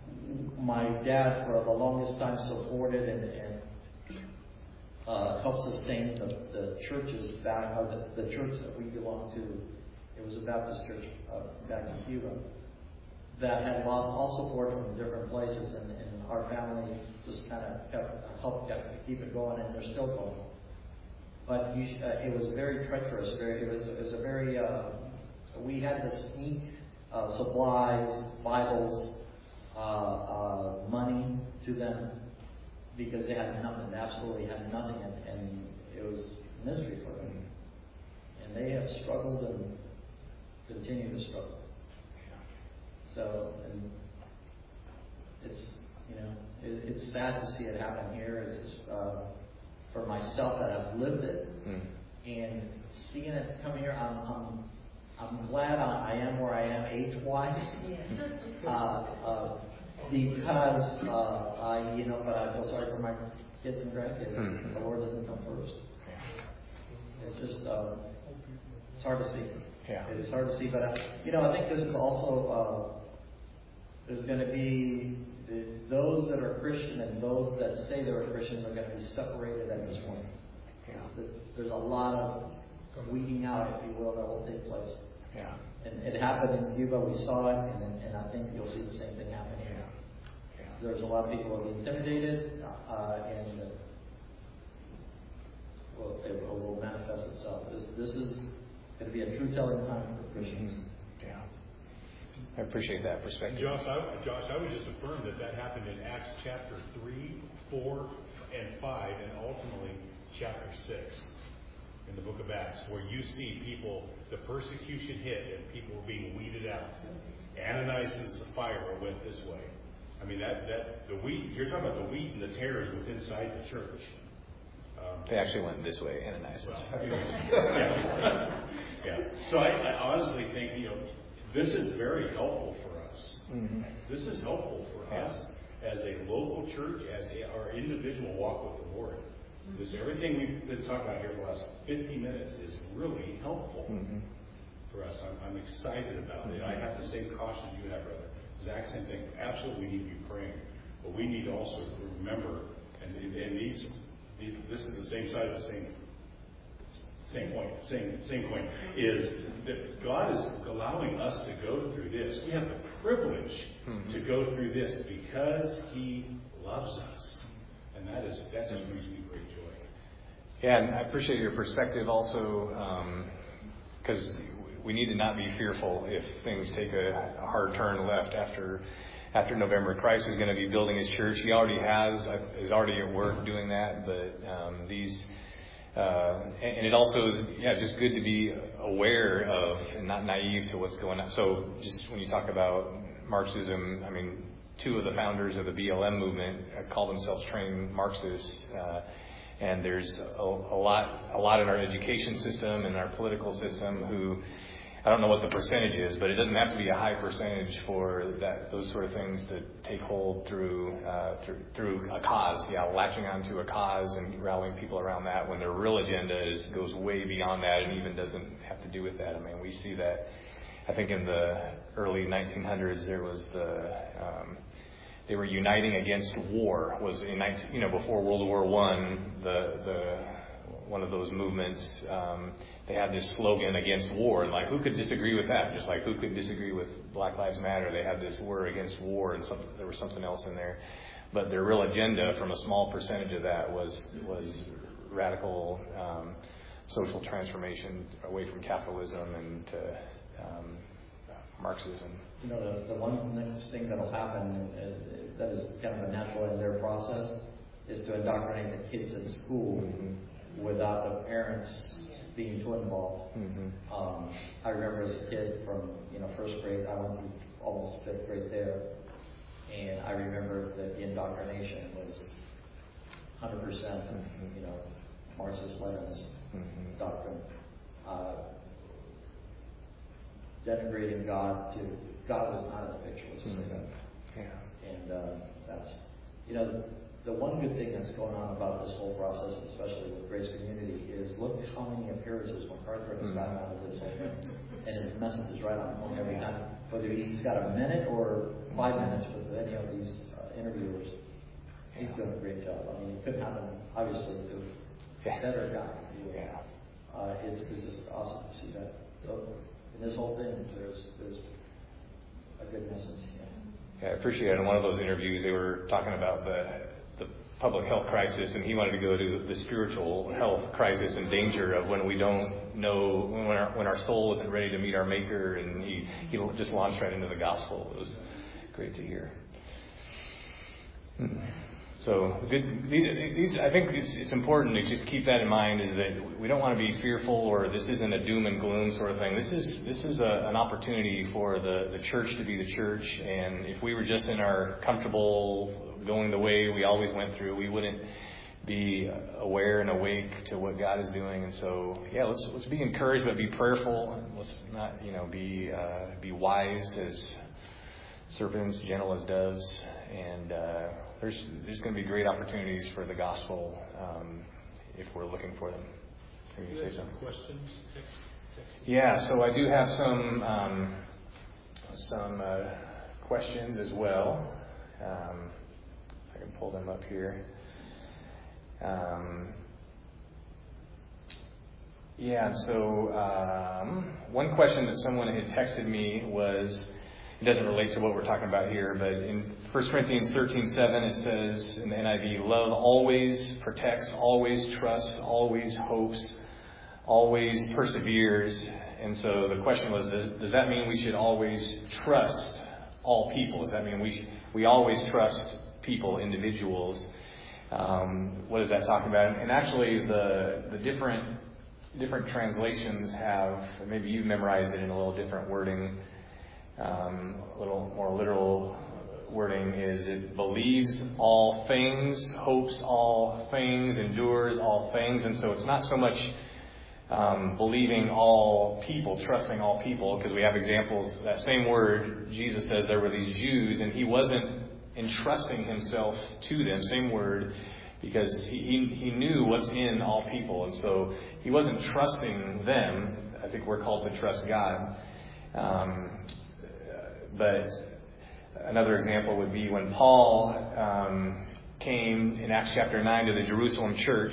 my dad, for the longest time, supported and, and uh, helped sustain the, the churches back, uh, the, the church that we belong to. It was a Baptist church uh, back in Cuba that had lost all support from different places, and, and our family just kind of kept, helped kept, keep it going, and they're still going. But you, uh, it was very treacherous. Very, it was it was a very. Uh, we had to sneak uh, supplies, Bibles, uh, uh, money to them because they had nothing. They absolutely had nothing, and, and it was misery for them. And they have struggled and continue to struggle. So, and it's you know it, it's sad to see it happen here. It's just, uh, for myself that I've lived it, mm. and seeing it come here, I'm I'm, I'm glad I, I am where I am age-wise, uh, uh, because uh, I you know, but I feel sorry for my kids and grandkids. Mm-hmm. The Lord doesn't come first. It's just uh, it's hard to see. Yeah. It is hard to see, but uh, you know, I think this is also uh, there's going to be. Those that are Christian and those that say they're Christians are going to be separated at this point. Yeah. There's a lot of weeding out, if you will, that will take place. Yeah. And it happened in Cuba. We saw it, and, and I think you'll see the same thing happen here. Yeah. Yeah. There's a lot of people who are intimidated, uh, and uh, well, it will, will manifest itself. This this is going to be a true telling time for Christians. Mm-hmm. I appreciate that perspective. Josh, I, Josh, I would just affirm that that happened in Acts chapter three, four, and five, and ultimately chapter six in the book of Acts, where you see people, the persecution hit, and people were being weeded out. Ananias and Sapphira went this way. I mean, that, that the wheat, you're talking about the wheat and the tares within inside the church. Um, they actually went this way, Ananias and Sapphira. Yeah. yeah. So I, I honestly think, you know, this is very helpful for us. Mm-hmm. This is helpful for yeah. us as a local church, as a, our individual walk with the Lord. Mm-hmm. This everything we've been talking about here for the last fifty minutes is really helpful mm-hmm. for us. I'm, I'm excited about it. I have the same caution you have, brother. Exact same thing. Absolutely, we need to be praying, but we need to also remember, and, and these, these, this is the same side of the same. Same point, same same point, is that God is allowing us to go through this. We have the privilege mm-hmm. to go through this because He loves us. And that is that just brings me great joy. Yeah, and I appreciate your perspective also, because um, we need to not be fearful if things take a, a hard turn left after after November. Christ is going to be building His church. He already has, is already at work doing that, but um, these... Uh, and, and it also is, yeah, just good to be aware of and not naive to what's going on. So just when you talk about Marxism, I mean, two of the founders of the B L M movement call themselves trained Marxists. Uh, and there's a, a lot, a lot in our education system and our political system who, I don't know what the percentage is, but it doesn't have to be a high percentage for that those sort of things to take hold through uh, through, through a cause. Yeah, latching onto a cause and rallying people around that when their real agenda is goes way beyond that and even doesn't have to do with that. I mean, we see that. I think in the early nineteen hundreds there was the um, they were uniting against war. Was in nineteen, you know before World War One the the one of those movements. Um, They had this slogan against war, and like, who could disagree with that? Just like, who could disagree with Black Lives Matter? They had this war against war, and some, there was something else in there. But their real agenda, from a small percentage of that, was was radical um, social transformation away from capitalism and to um, Marxism. You know, the, the one next thing that will happen uh, that is kind of a natural in their process is to indoctrinate the kids in school mm-hmm. without the parents being too involved. Mm-hmm. Um, I remember as a kid from, you know, first grade, I went through almost fifth grade there, and I remember that the indoctrination was one hundred percent, mm-hmm. you know, Marxist-Leninist mm-hmm. doctrine. Uh, denigrating God to, God was not in the picture, let's just say that. Yeah. And uh, that's, you know, the one good thing that's going on about this whole process, especially with Grace Community, is look how many appearances MacArthur has gotten out of this whole thing. And his message is right on point every time. Whether he's got a minute or five minutes with any of these uh, interviewers, he's doing a great job. I mean, it couldn't happen, obviously, to a better guy. Yeah. Uh, it's, it's just awesome to see that. So, in this whole thing, there's there's a good message. Yeah. Yeah, I appreciate it. In one of those interviews, they were talking about the the public health crisis, and he wanted to go to the spiritual health crisis and danger of when we don't know, when our, when our soul isn't ready to meet our Maker, and he, he just launched right into the gospel. It was great to hear. Hmm. So good, these, these, I think it's, it's important to just keep that in mind, is that we don't want to be fearful, or this isn't a doom and gloom sort of thing. This is this is a, an opportunity for the, the church to be the church, and if we were just in our comfortable going the way we always went through, we wouldn't be aware and awake to what God is doing. And so, yeah, let's let's be encouraged, but be prayerful. Let's not, you know, be uh, be wise as serpents, gentle as doves, and uh, there's there's going to be great opportunities for the gospel um, if we're looking for them. Can you say something? Questions? Text, text. Yeah, so I do have some um, some uh, questions as well. Um, I can pull them up here. Um, yeah, so um, one question that someone had texted me was, it doesn't relate to what we're talking about here, but in First Corinthians thirteen seven it says in the N I V, love always protects, always trusts, always hopes, always perseveres. And so the question was, does, does that mean we should always trust all people? Does that mean we we always trust people, individuals? Um, what is that talking about? And actually, the the different different translations have, maybe you've memorized it in a little different wording. Um, a little more literal wording is, it believes all things, hopes all things, endures all things. And so it's not so much um, believing all people, trusting all people, because we have examples. That same word, Jesus says there were these Jews, and he wasn't entrusting himself to them, same word, because he, he, he knew what's in all people. And so he wasn't trusting them. I think we're called to trust God. Um, But another example would be when Paul um, came in Acts chapter nine to the Jerusalem church,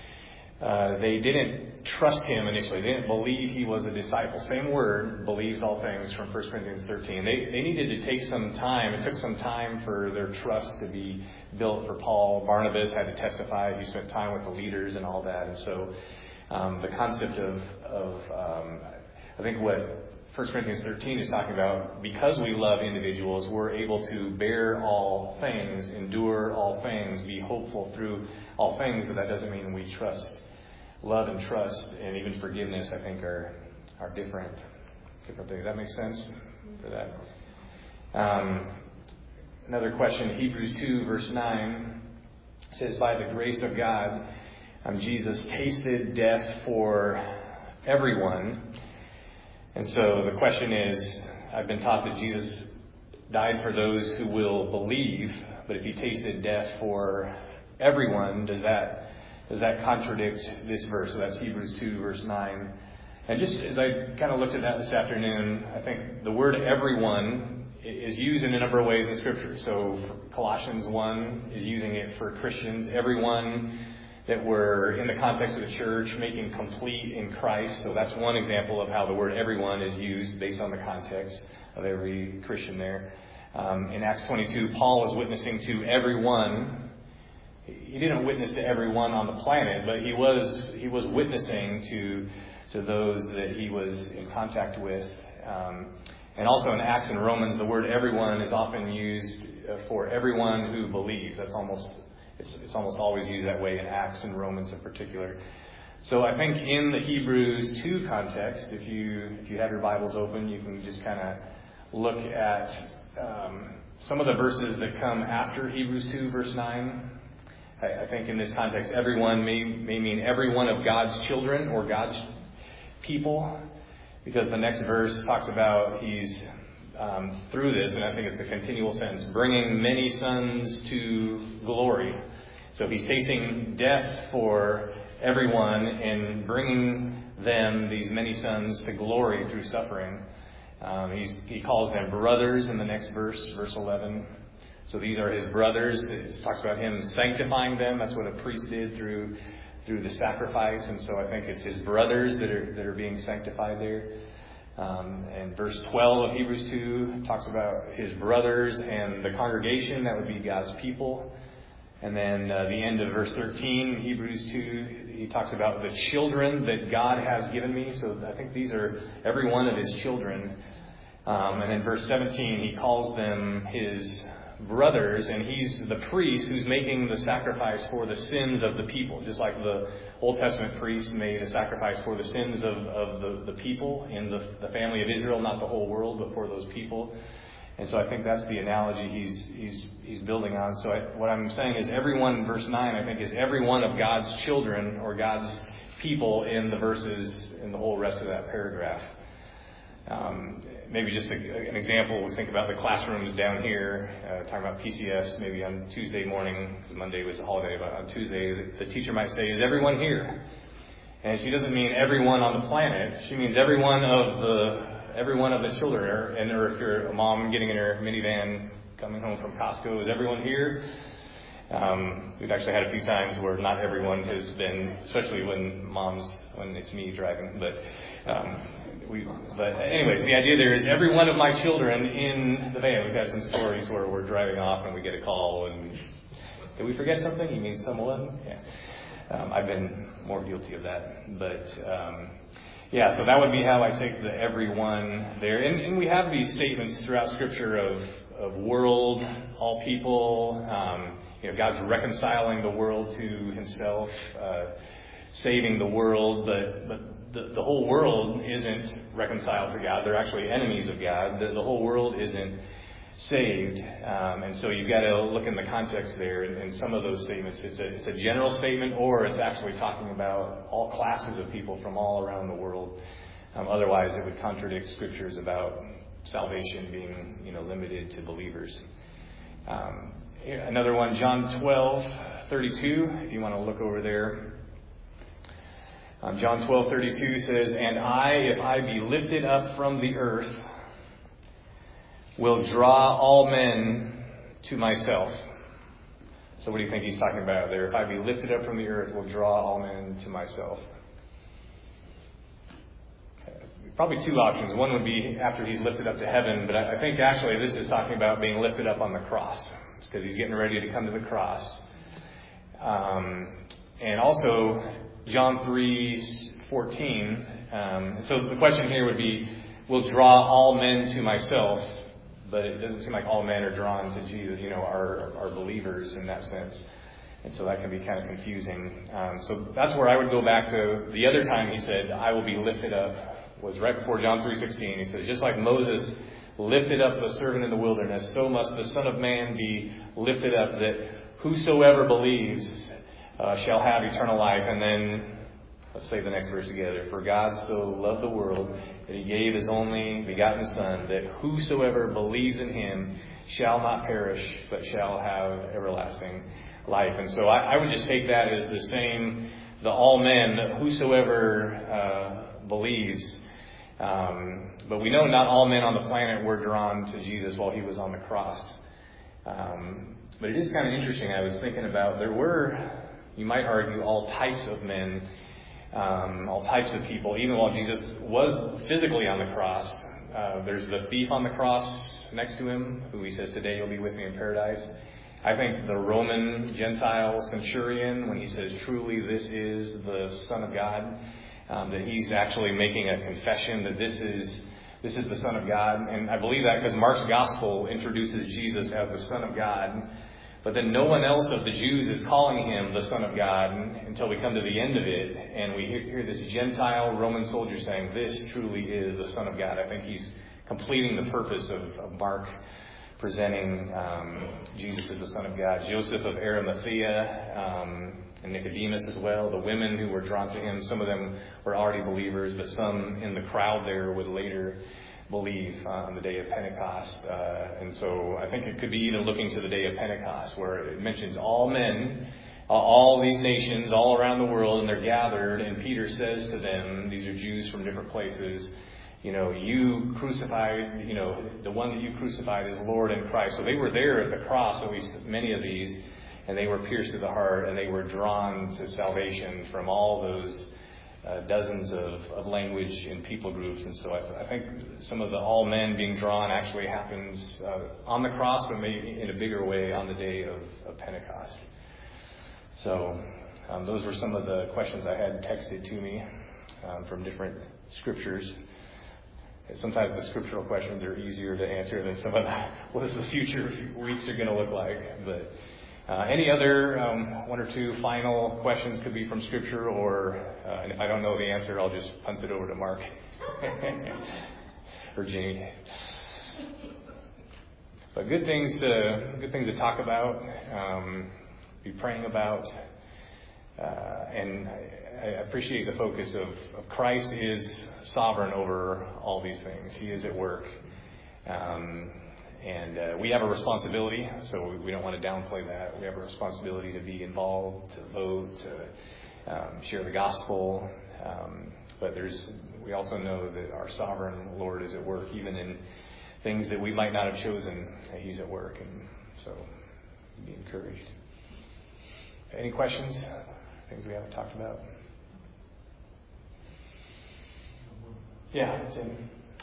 uh, they didn't trust him initially. They didn't believe he was a disciple. Same word, believes all things, from First Corinthians thirteen. They, they needed to take some time. It took some time for their trust to be built for Paul. Barnabas had to testify. He spent time with the leaders and all that. And so um, the concept of, of um, I think what First Corinthians thirteen is talking about, because we love individuals, we're able to bear all things, endure all things, be hopeful through all things, but that doesn't mean we trust. Love and trust and even forgiveness, I think, are are different different things. Does that make sense for that? Um, another question, Hebrews two, verse nine, says, by the grace of God, um, Jesus tasted death for everyone. And so the question is, I've been taught that Jesus died for those who will believe, but if he tasted death for everyone, does that does that contradict this verse? So that's Hebrews two, verse nine. And just as I kind of looked at that this afternoon, I think the word everyone is used in a number of ways in Scripture. So Colossians one is using it for Christians, everyone that were in the context of the church, making complete in Christ. So that's one example of how the word everyone is used based on the context of every Christian there. Um, in Acts twenty-two, Paul was witnessing to everyone. He didn't witness to everyone on the planet, but he was he was witnessing to to those that he was in contact with. Um, and also in Acts and Romans, the word everyone is often used for everyone who believes. That's almost It's, it's almost always used that way in Acts and Romans in particular. So I think in the Hebrews two context, if you if you have your Bibles open, you can just kind of look at um, some of the verses that come after Hebrews two, verse nine. I, I think in this context, everyone may, may mean every one of God's children or God's people, because the next verse talks about he's Um, through this, and I think it's a continual sentence, bringing many sons to glory. So he's tasting death for everyone and bringing them, these many sons, to glory through suffering. Um, he's, he calls them brothers in the next verse, verse eleven. So these are his brothers. It talks about him sanctifying them. That's what a priest did through through the sacrifice. And so I think it's his brothers that are that are being sanctified there. Um, and verse twelve of Hebrews two talks about his brothers and the congregation. That would be God's people. And then uh, the end of verse thirteen, Hebrews two, he talks about the children that God has given me. So I think these are every one of his children. Um, and then verse seventeen, he calls them his brothers, and he's the priest who's making the sacrifice for the sins of the people. Just like the Old Testament priest made a sacrifice for the sins of, of the, the people in the, the family of Israel, not the whole world, but for those people. And so I think that's the analogy he's he's he's building on. So I, what I'm saying is everyone, verse nine, I think, is every one of God's children or God's people in the verses in the whole rest of that paragraph. Um, maybe just a, an example, we think about the classrooms down here, uh, talking about P C S, maybe on Tuesday morning, because Monday was a holiday, but on Tuesday the, the teacher might say, is everyone here? And she doesn't mean everyone on the planet. She means every one of the every one of the children, or, and or if you're a mom getting in her minivan coming home from Costco, is everyone here? Um, we've actually had a few times where not everyone has been, especially when moms, when it's me driving, but um, we, but anyways, the idea there is every one of my children in the van. We've had some stories where we're driving off and we get a call and, did we forget something? You mean someone? Yeah. Um, I've been more guilty of that, but, um, yeah, so that would be how I take the everyone there. And, and we have these statements throughout Scripture of, of world, all people. Um, you know, God's reconciling the world to himself, uh, saving the world. But, but the, the whole world isn't reconciled to God. They're actually enemies of God. The, the whole world isn't saved. Um, and so you've got to look in the context there. In, in some of those statements, it's a, it's a general statement, or it's actually talking about all classes of people from all around the world. Um, otherwise, it would contradict scriptures about salvation being, you know, limited to believers. Um, another one, John twelve thirty-two. If you want to look over there. Um, John twelve thirty-two says, "And I, if I be lifted up from the earth, will draw all men to myself." So what do you think he's talking about there? If I be lifted up from the earth, will draw all men to myself. Probably two options. One would be after he's lifted up to heaven, but I think actually this is talking about being lifted up on the cross, because he's getting ready to come to the cross. Um, and also John three fourteen. Um, so the question here would be, will draw all men to myself. But it doesn't seem like all men are drawn to Jesus, you know, are, are believers in that sense. And so that can be kind of confusing. Um, so that's where I would go back to the other time he said, I will be lifted up, was right before John three sixteen. He says, just like Moses lifted up the servant in the wilderness, so must the Son of Man be lifted up, that whosoever believes uh, shall have eternal life. And then, let's say the next verse together. For God so loved the world that he gave his only begotten Son, that whosoever believes in him shall not perish, but shall have everlasting life. And so I, I would just take that as the same, the all men, that whosoever uh, believes. Um, but we know not all men on the planet were drawn to Jesus while he was on the cross. Um, but it is kind of interesting. I was thinking about, there were, you might argue, all types of men. Um, all types of people, even while Jesus was physically on the cross. Uh, there's the thief on the cross next to him, who he says, today you'll be with me in paradise. I think the Roman Gentile centurion, when he says, truly this is the Son of God, um, that he's actually making a confession that this is this is the Son of God. And I believe that because Mark's gospel introduces Jesus as the Son of God. But then no one else of the Jews is calling him the Son of God until we come to the end of it. And we hear, hear this Gentile Roman soldier saying, this truly is the Son of God. I think he's completing the purpose of, of Mark presenting um, Jesus as the Son of God. Joseph of Arimathea um, and Nicodemus as well. The women who were drawn to him, some of them were already believers, but some in the crowd there would later believe uh, on the day of Pentecost. Uh, and so I think it could be even looking to the day of Pentecost, where it mentions all men all these nations all around the world, and they're gathered, and Peter says to them, these are Jews from different places, you know, you crucified, you know, the one that you crucified is Lord and Christ. So they were there at the cross, at least many of these, and they were pierced to the heart, and they were drawn to salvation from all those uh, dozens of, of language and people groups. And so I, th- I think some of the all men being drawn actually happens uh, on the cross, but maybe in a bigger way on the day of, of Pentecost. So um, those were some of the questions I had texted to me um, from different scriptures. Sometimes the scriptural questions are easier to answer than some of the, what is the future weeks are going to look like. But uh, any other um, one or two final questions could be from scripture, or uh, and if I don't know the answer, I'll just punt it over to Mark or Jeannie. But good things to good things to talk about, um, be praying about, uh, and I, I appreciate the focus of, of Christ is sovereign over all these things. He is at work. Um, and uh, we have a responsibility, so we, we don't want to downplay that. We have a responsibility to be involved, to vote, to um, share the gospel. Um, but there's, we also know that our sovereign Lord is at work, even in things that we might not have chosen. He's at work, and so be encouraged. Any questions? Things we haven't talked about? Yeah, Tim.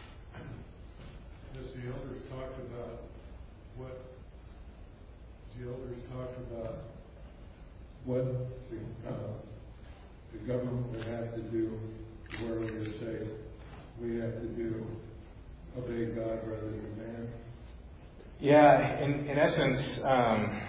As the elders talked about what the elders talked about what the, uh, the government would have to do, where we would say we have to do obey God rather than man. Yeah, in in essence, um,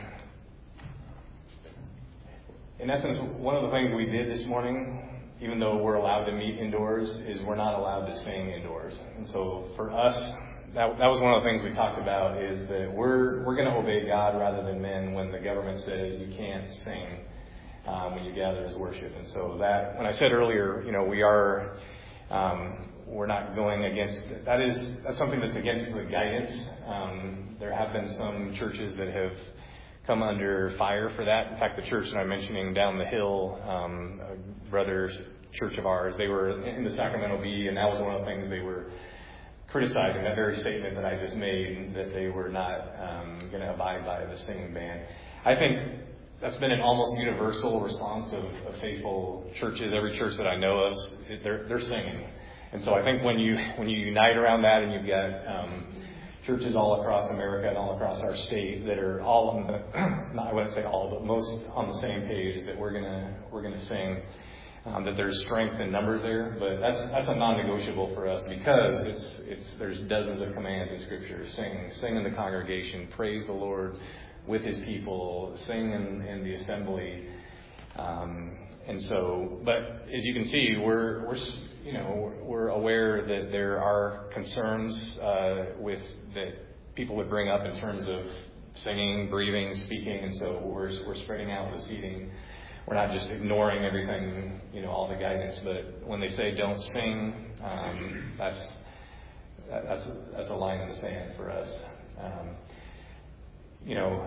in essence, one of the things we did this morning, even though we're allowed to meet indoors, is we're not allowed to sing indoors. And so for us, that, that was one of the things we talked about, is that we're we're going to obey God rather than men when the government says you can't sing um, when you gather as worship. And so that, when I said earlier, you know, we are, um, we're not going against, that is, that's something that's against the guidance. Um, there have been some churches that have come under fire for that. In fact, the church that I'm mentioning down the hill, um, a brother church of ours, they were in the Sacramento Bee, and that was one of the things they were criticizing, that very statement that I just made, that they were not um, going to abide by the singing ban. I think that's been an almost universal response of, of faithful churches. Every church that I know of, they're, they're singing. And so I think when you when you unite around that, and you've got um, churches all across America and all across our state that are all on the, not, I wouldn't say all, but most on the same page, is that we're gonna we're gonna sing. Um, that there's strength in numbers there, but that's that's a non-negotiable for us, because it's it's there's dozens of commands in Scripture. Sing, sing in the congregation, praise the Lord with His people, sing in, in the assembly, um, and so. But as you can see, we're we're you know we're aware that there are concerns uh, with that people would bring up in terms of singing, breathing, speaking, and so we're we're spreading out the seating. We're not just ignoring everything, you know, all the guidance, but when they say don't sing, um, that's that's a, that's a line in the sand for us. Um, you know,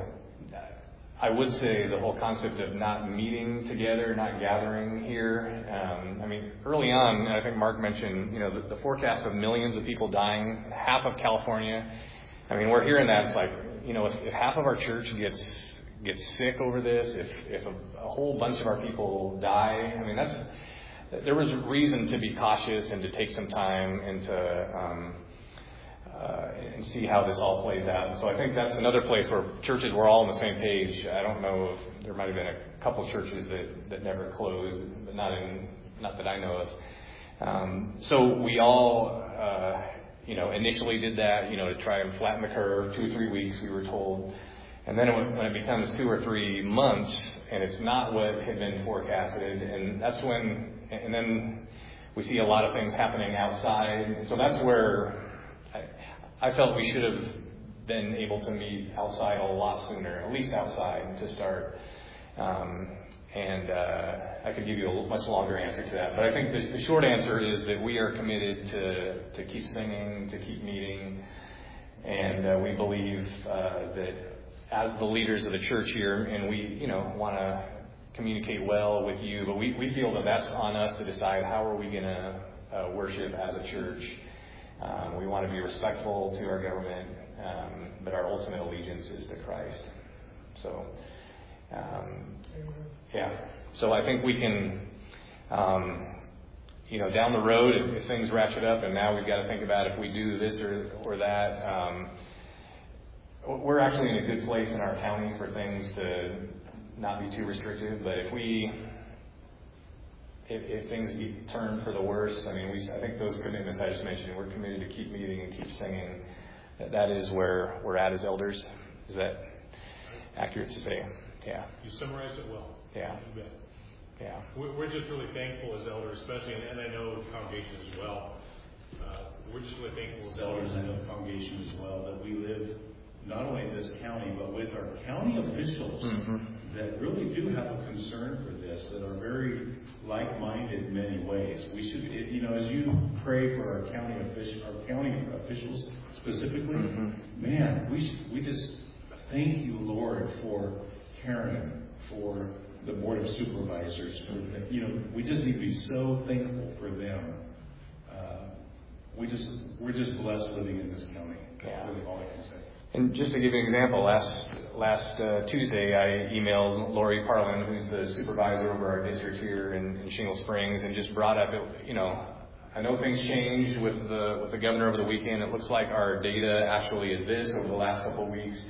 I would say the whole concept of not meeting together, not gathering here. Um, I mean, early on, I think Mark mentioned, you know, the, the forecast of millions of people dying, half of California. I mean, we're hearing that. It's like, you know, if, if half of our church gets get sick over this, if if a, a whole bunch of our people die, I mean, that's there was reason to be cautious and to take some time and to um, uh, and see how this all plays out. And so I think that's another place where churches were all on the same page. I don't know if there might have been a couple churches that, that never closed, but not in not that I know of. Um, so we all, uh, you know, initially did that, you know, to try and flatten the curve. Two or three weeks, we were told. And then when it becomes two or three months and it's not what had been forecasted, and that's when, and then we see a lot of things happening outside. So that's where I, I felt we should have been able to meet outside a lot sooner, at least outside to start. Um, and uh, I could give you a much longer answer to that. But I think the, the short answer is that we are committed to, to keep singing, to keep meeting. And uh, we believe uh, that as the leaders of the church here, and we, you know, want to communicate well with you, but we, we feel that that's on us to decide how are we going to uh, worship as a church. Um, we want to be respectful to our government, um, but our ultimate allegiance is to Christ. So, um, yeah. So I think we can, um, you know, down the road, if, if things ratchet up, and now we've got to think about if we do this or or that. Um, we're actually in a good place in our county for things to not be too restrictive, but if we, if, if things get turned for the worse, I mean, we, I think those commitments I just mentioned, we're committed to keep meeting and keep singing. That, that is where we're at as elders. Is that accurate to say? Yeah. You summarized it well. Yeah. You bet. Yeah. We're, we're just really thankful as elders, especially, and, and I know the congregation as well. Uh, we're just really thankful as Elders, elders. I know the congregation as well, that we live not only in this county, but with our county officials Mm-hmm. that really do have a concern for this, that are very like-minded in many ways. We should, it, you know, as you pray for our county official, our county officials specifically, Mm-hmm. man, we should, we just thank you, Lord, for Karen, for the Board of Supervisors. For, you know, we just need to be so thankful for them. Uh, we just, we're just blessed living in this county. That's Yeah. really all I can say. And just to give you an example, last last uh, Tuesday I emailed Lori Parlin, who's the supervisor over our district here in, in Shingle Springs, and just brought up, it, you know, I know things changed with the with the governor over the weekend. It looks like our data actually is this over the last couple of weeks.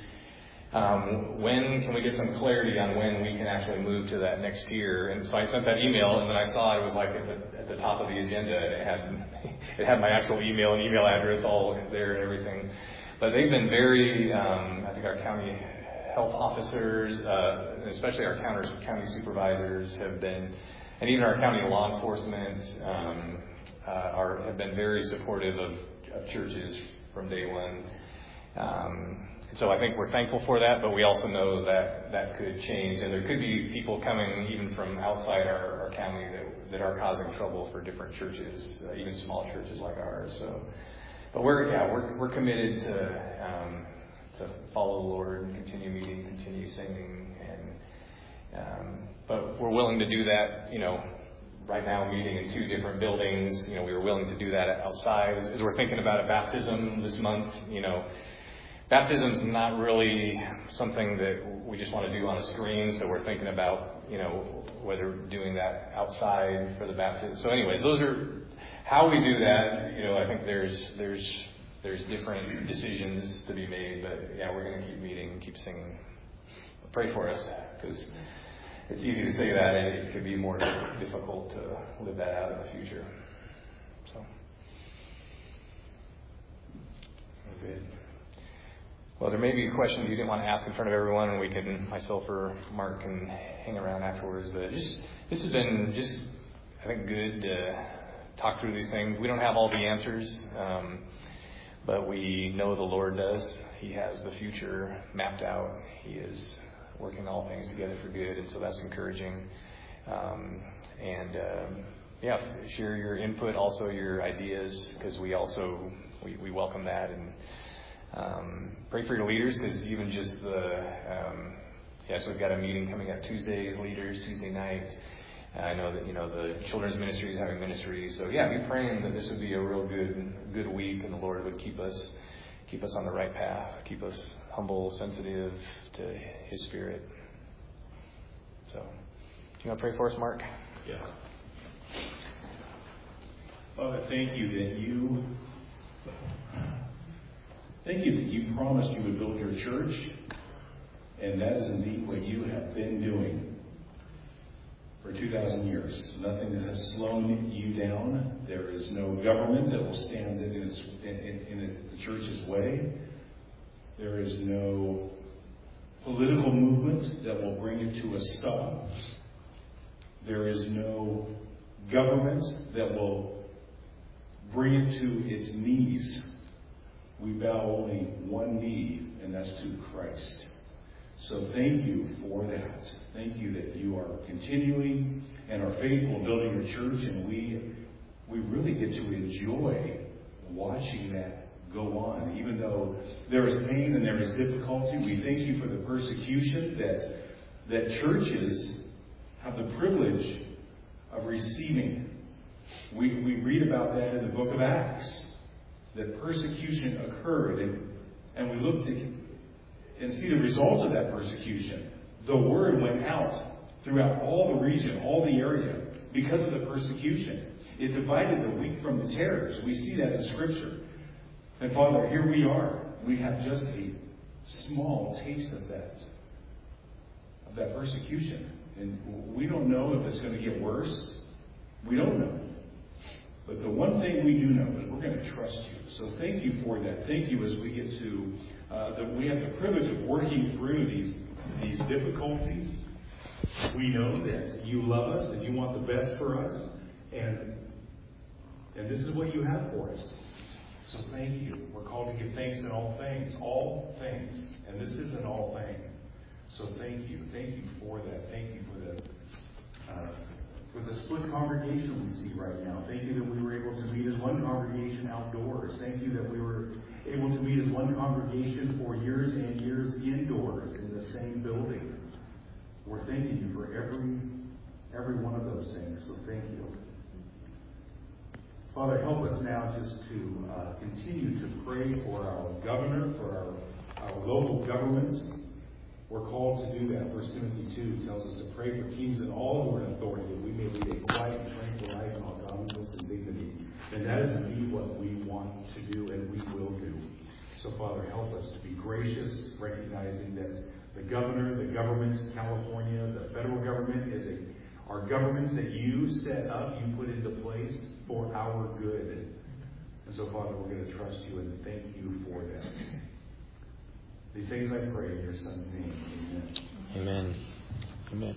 Um, when can we get some clarity on when we can actually move to that next tier? And so I sent that email, and then I saw it was like at the, at the top of the agenda. It had it had my actual email and email address all there and everything. But they've been very, um, I think our county health officers, uh, and especially our county, county supervisors have been, and even our county law enforcement um, uh, are have been very supportive of, of churches from day one. Um, so I think we're thankful for that, but we also know that that could change, and there could be people coming even from outside our, our county that, that are causing trouble for different churches, uh, even small churches like ours. So. But we're yeah we're we're committed to um, to follow the Lord and continue meeting, continue singing, and um, but we're willing to do that. You know, right now meeting in two different buildings. You know, we were willing to do that outside. As, as we're thinking about a baptism this month, you know, baptism's not really something that we just want to do on a screen. So we're thinking about you know whether doing that outside for the baptism. So, anyways, those are. How we do that, you know, I think there's there's there's different decisions to be made, but yeah, we're going to keep meeting and keep singing. Pray for us, because it's easy to say that, and it could be more difficult to live that out in the future. So, good. Well, there may be questions you didn't want to ask in front of everyone, and we can, myself or Mark, can hang around afterwards. But just this has been just, I think, good. Uh, talk through these things. We don't have all the answers, um, but we know the Lord does. He has the future mapped out. He is working all things together for good, and so that's encouraging. Um, and um, yeah, share your input, also your ideas, because we also we, we welcome that. And um, pray for your leaders, because even just the um, yes, we've got a meeting coming up Tuesday, leaders Tuesday night. I know that, you know, the children's ministry is having ministries. So, yeah, be praying that this would be a real good good week, and the Lord would keep us keep us on the right path, keep us humble, sensitive to His Spirit. So, do you want to pray for us, Mark? Yeah. Father, thank you that you thank you that you promised you would build your church, and that is indeed what you have been doing for two thousand years. Nothing has slowed you down. There is no government that will stand in, its, in, in the church's way. There is no political movement that will bring it to a stop. There is no government that will bring it to its knees. We bow only one knee, and that's to Christ. So thank you for that. Thank you that you are continuing and are faithful in building your church, and we we really get to enjoy watching that go on. Even though there is pain and there is difficulty, we thank you for the persecution that that churches have the privilege of receiving. We, we read about that in the book of Acts, that persecution occurred, and, and we look to and see the results of that persecution. The word went out throughout all the region, all the area, because of the persecution. It divided the weak from the tares. We see that in Scripture. And Father, here we are. We have just a small taste of that, of that persecution. And we don't know if it's going to get worse. We don't know. But the one thing we do know is we're going to trust you. So thank you for that. Thank you as we get to, uh, that we have the privilege of working through these, these difficulties. We know that you love us and you want the best for us. And, and this is what you have for us. So thank you. We're called to give thanks in all things. All things. And this is an all thing. So thank you. Thank you for that. Thank you for the, uh, for the split congregation we see right now. Thank you that we were able to meet as one congregation outdoors. Thank you that we were able to meet as one congregation for years and years indoors in the same building. We're thanking you for every every one of those things. So thank you. Father, help us now just to uh, continue to pray for our governor, for our, our local governments. We're called to do that. First Timothy two tells us to pray for kings and all who are in authority, that we may lead a quiet and tranquil life in all godliness and dignity. And that is indeed what we want to do and we will do. So, Father, help us to be gracious, recognizing that the governor, the government, California, the federal government is a, are governments that you set up, you put into place for our good. And so, Father, we're going to trust you and thank you for that. These things I pray in your Son's name. Amen. Amen. Amen.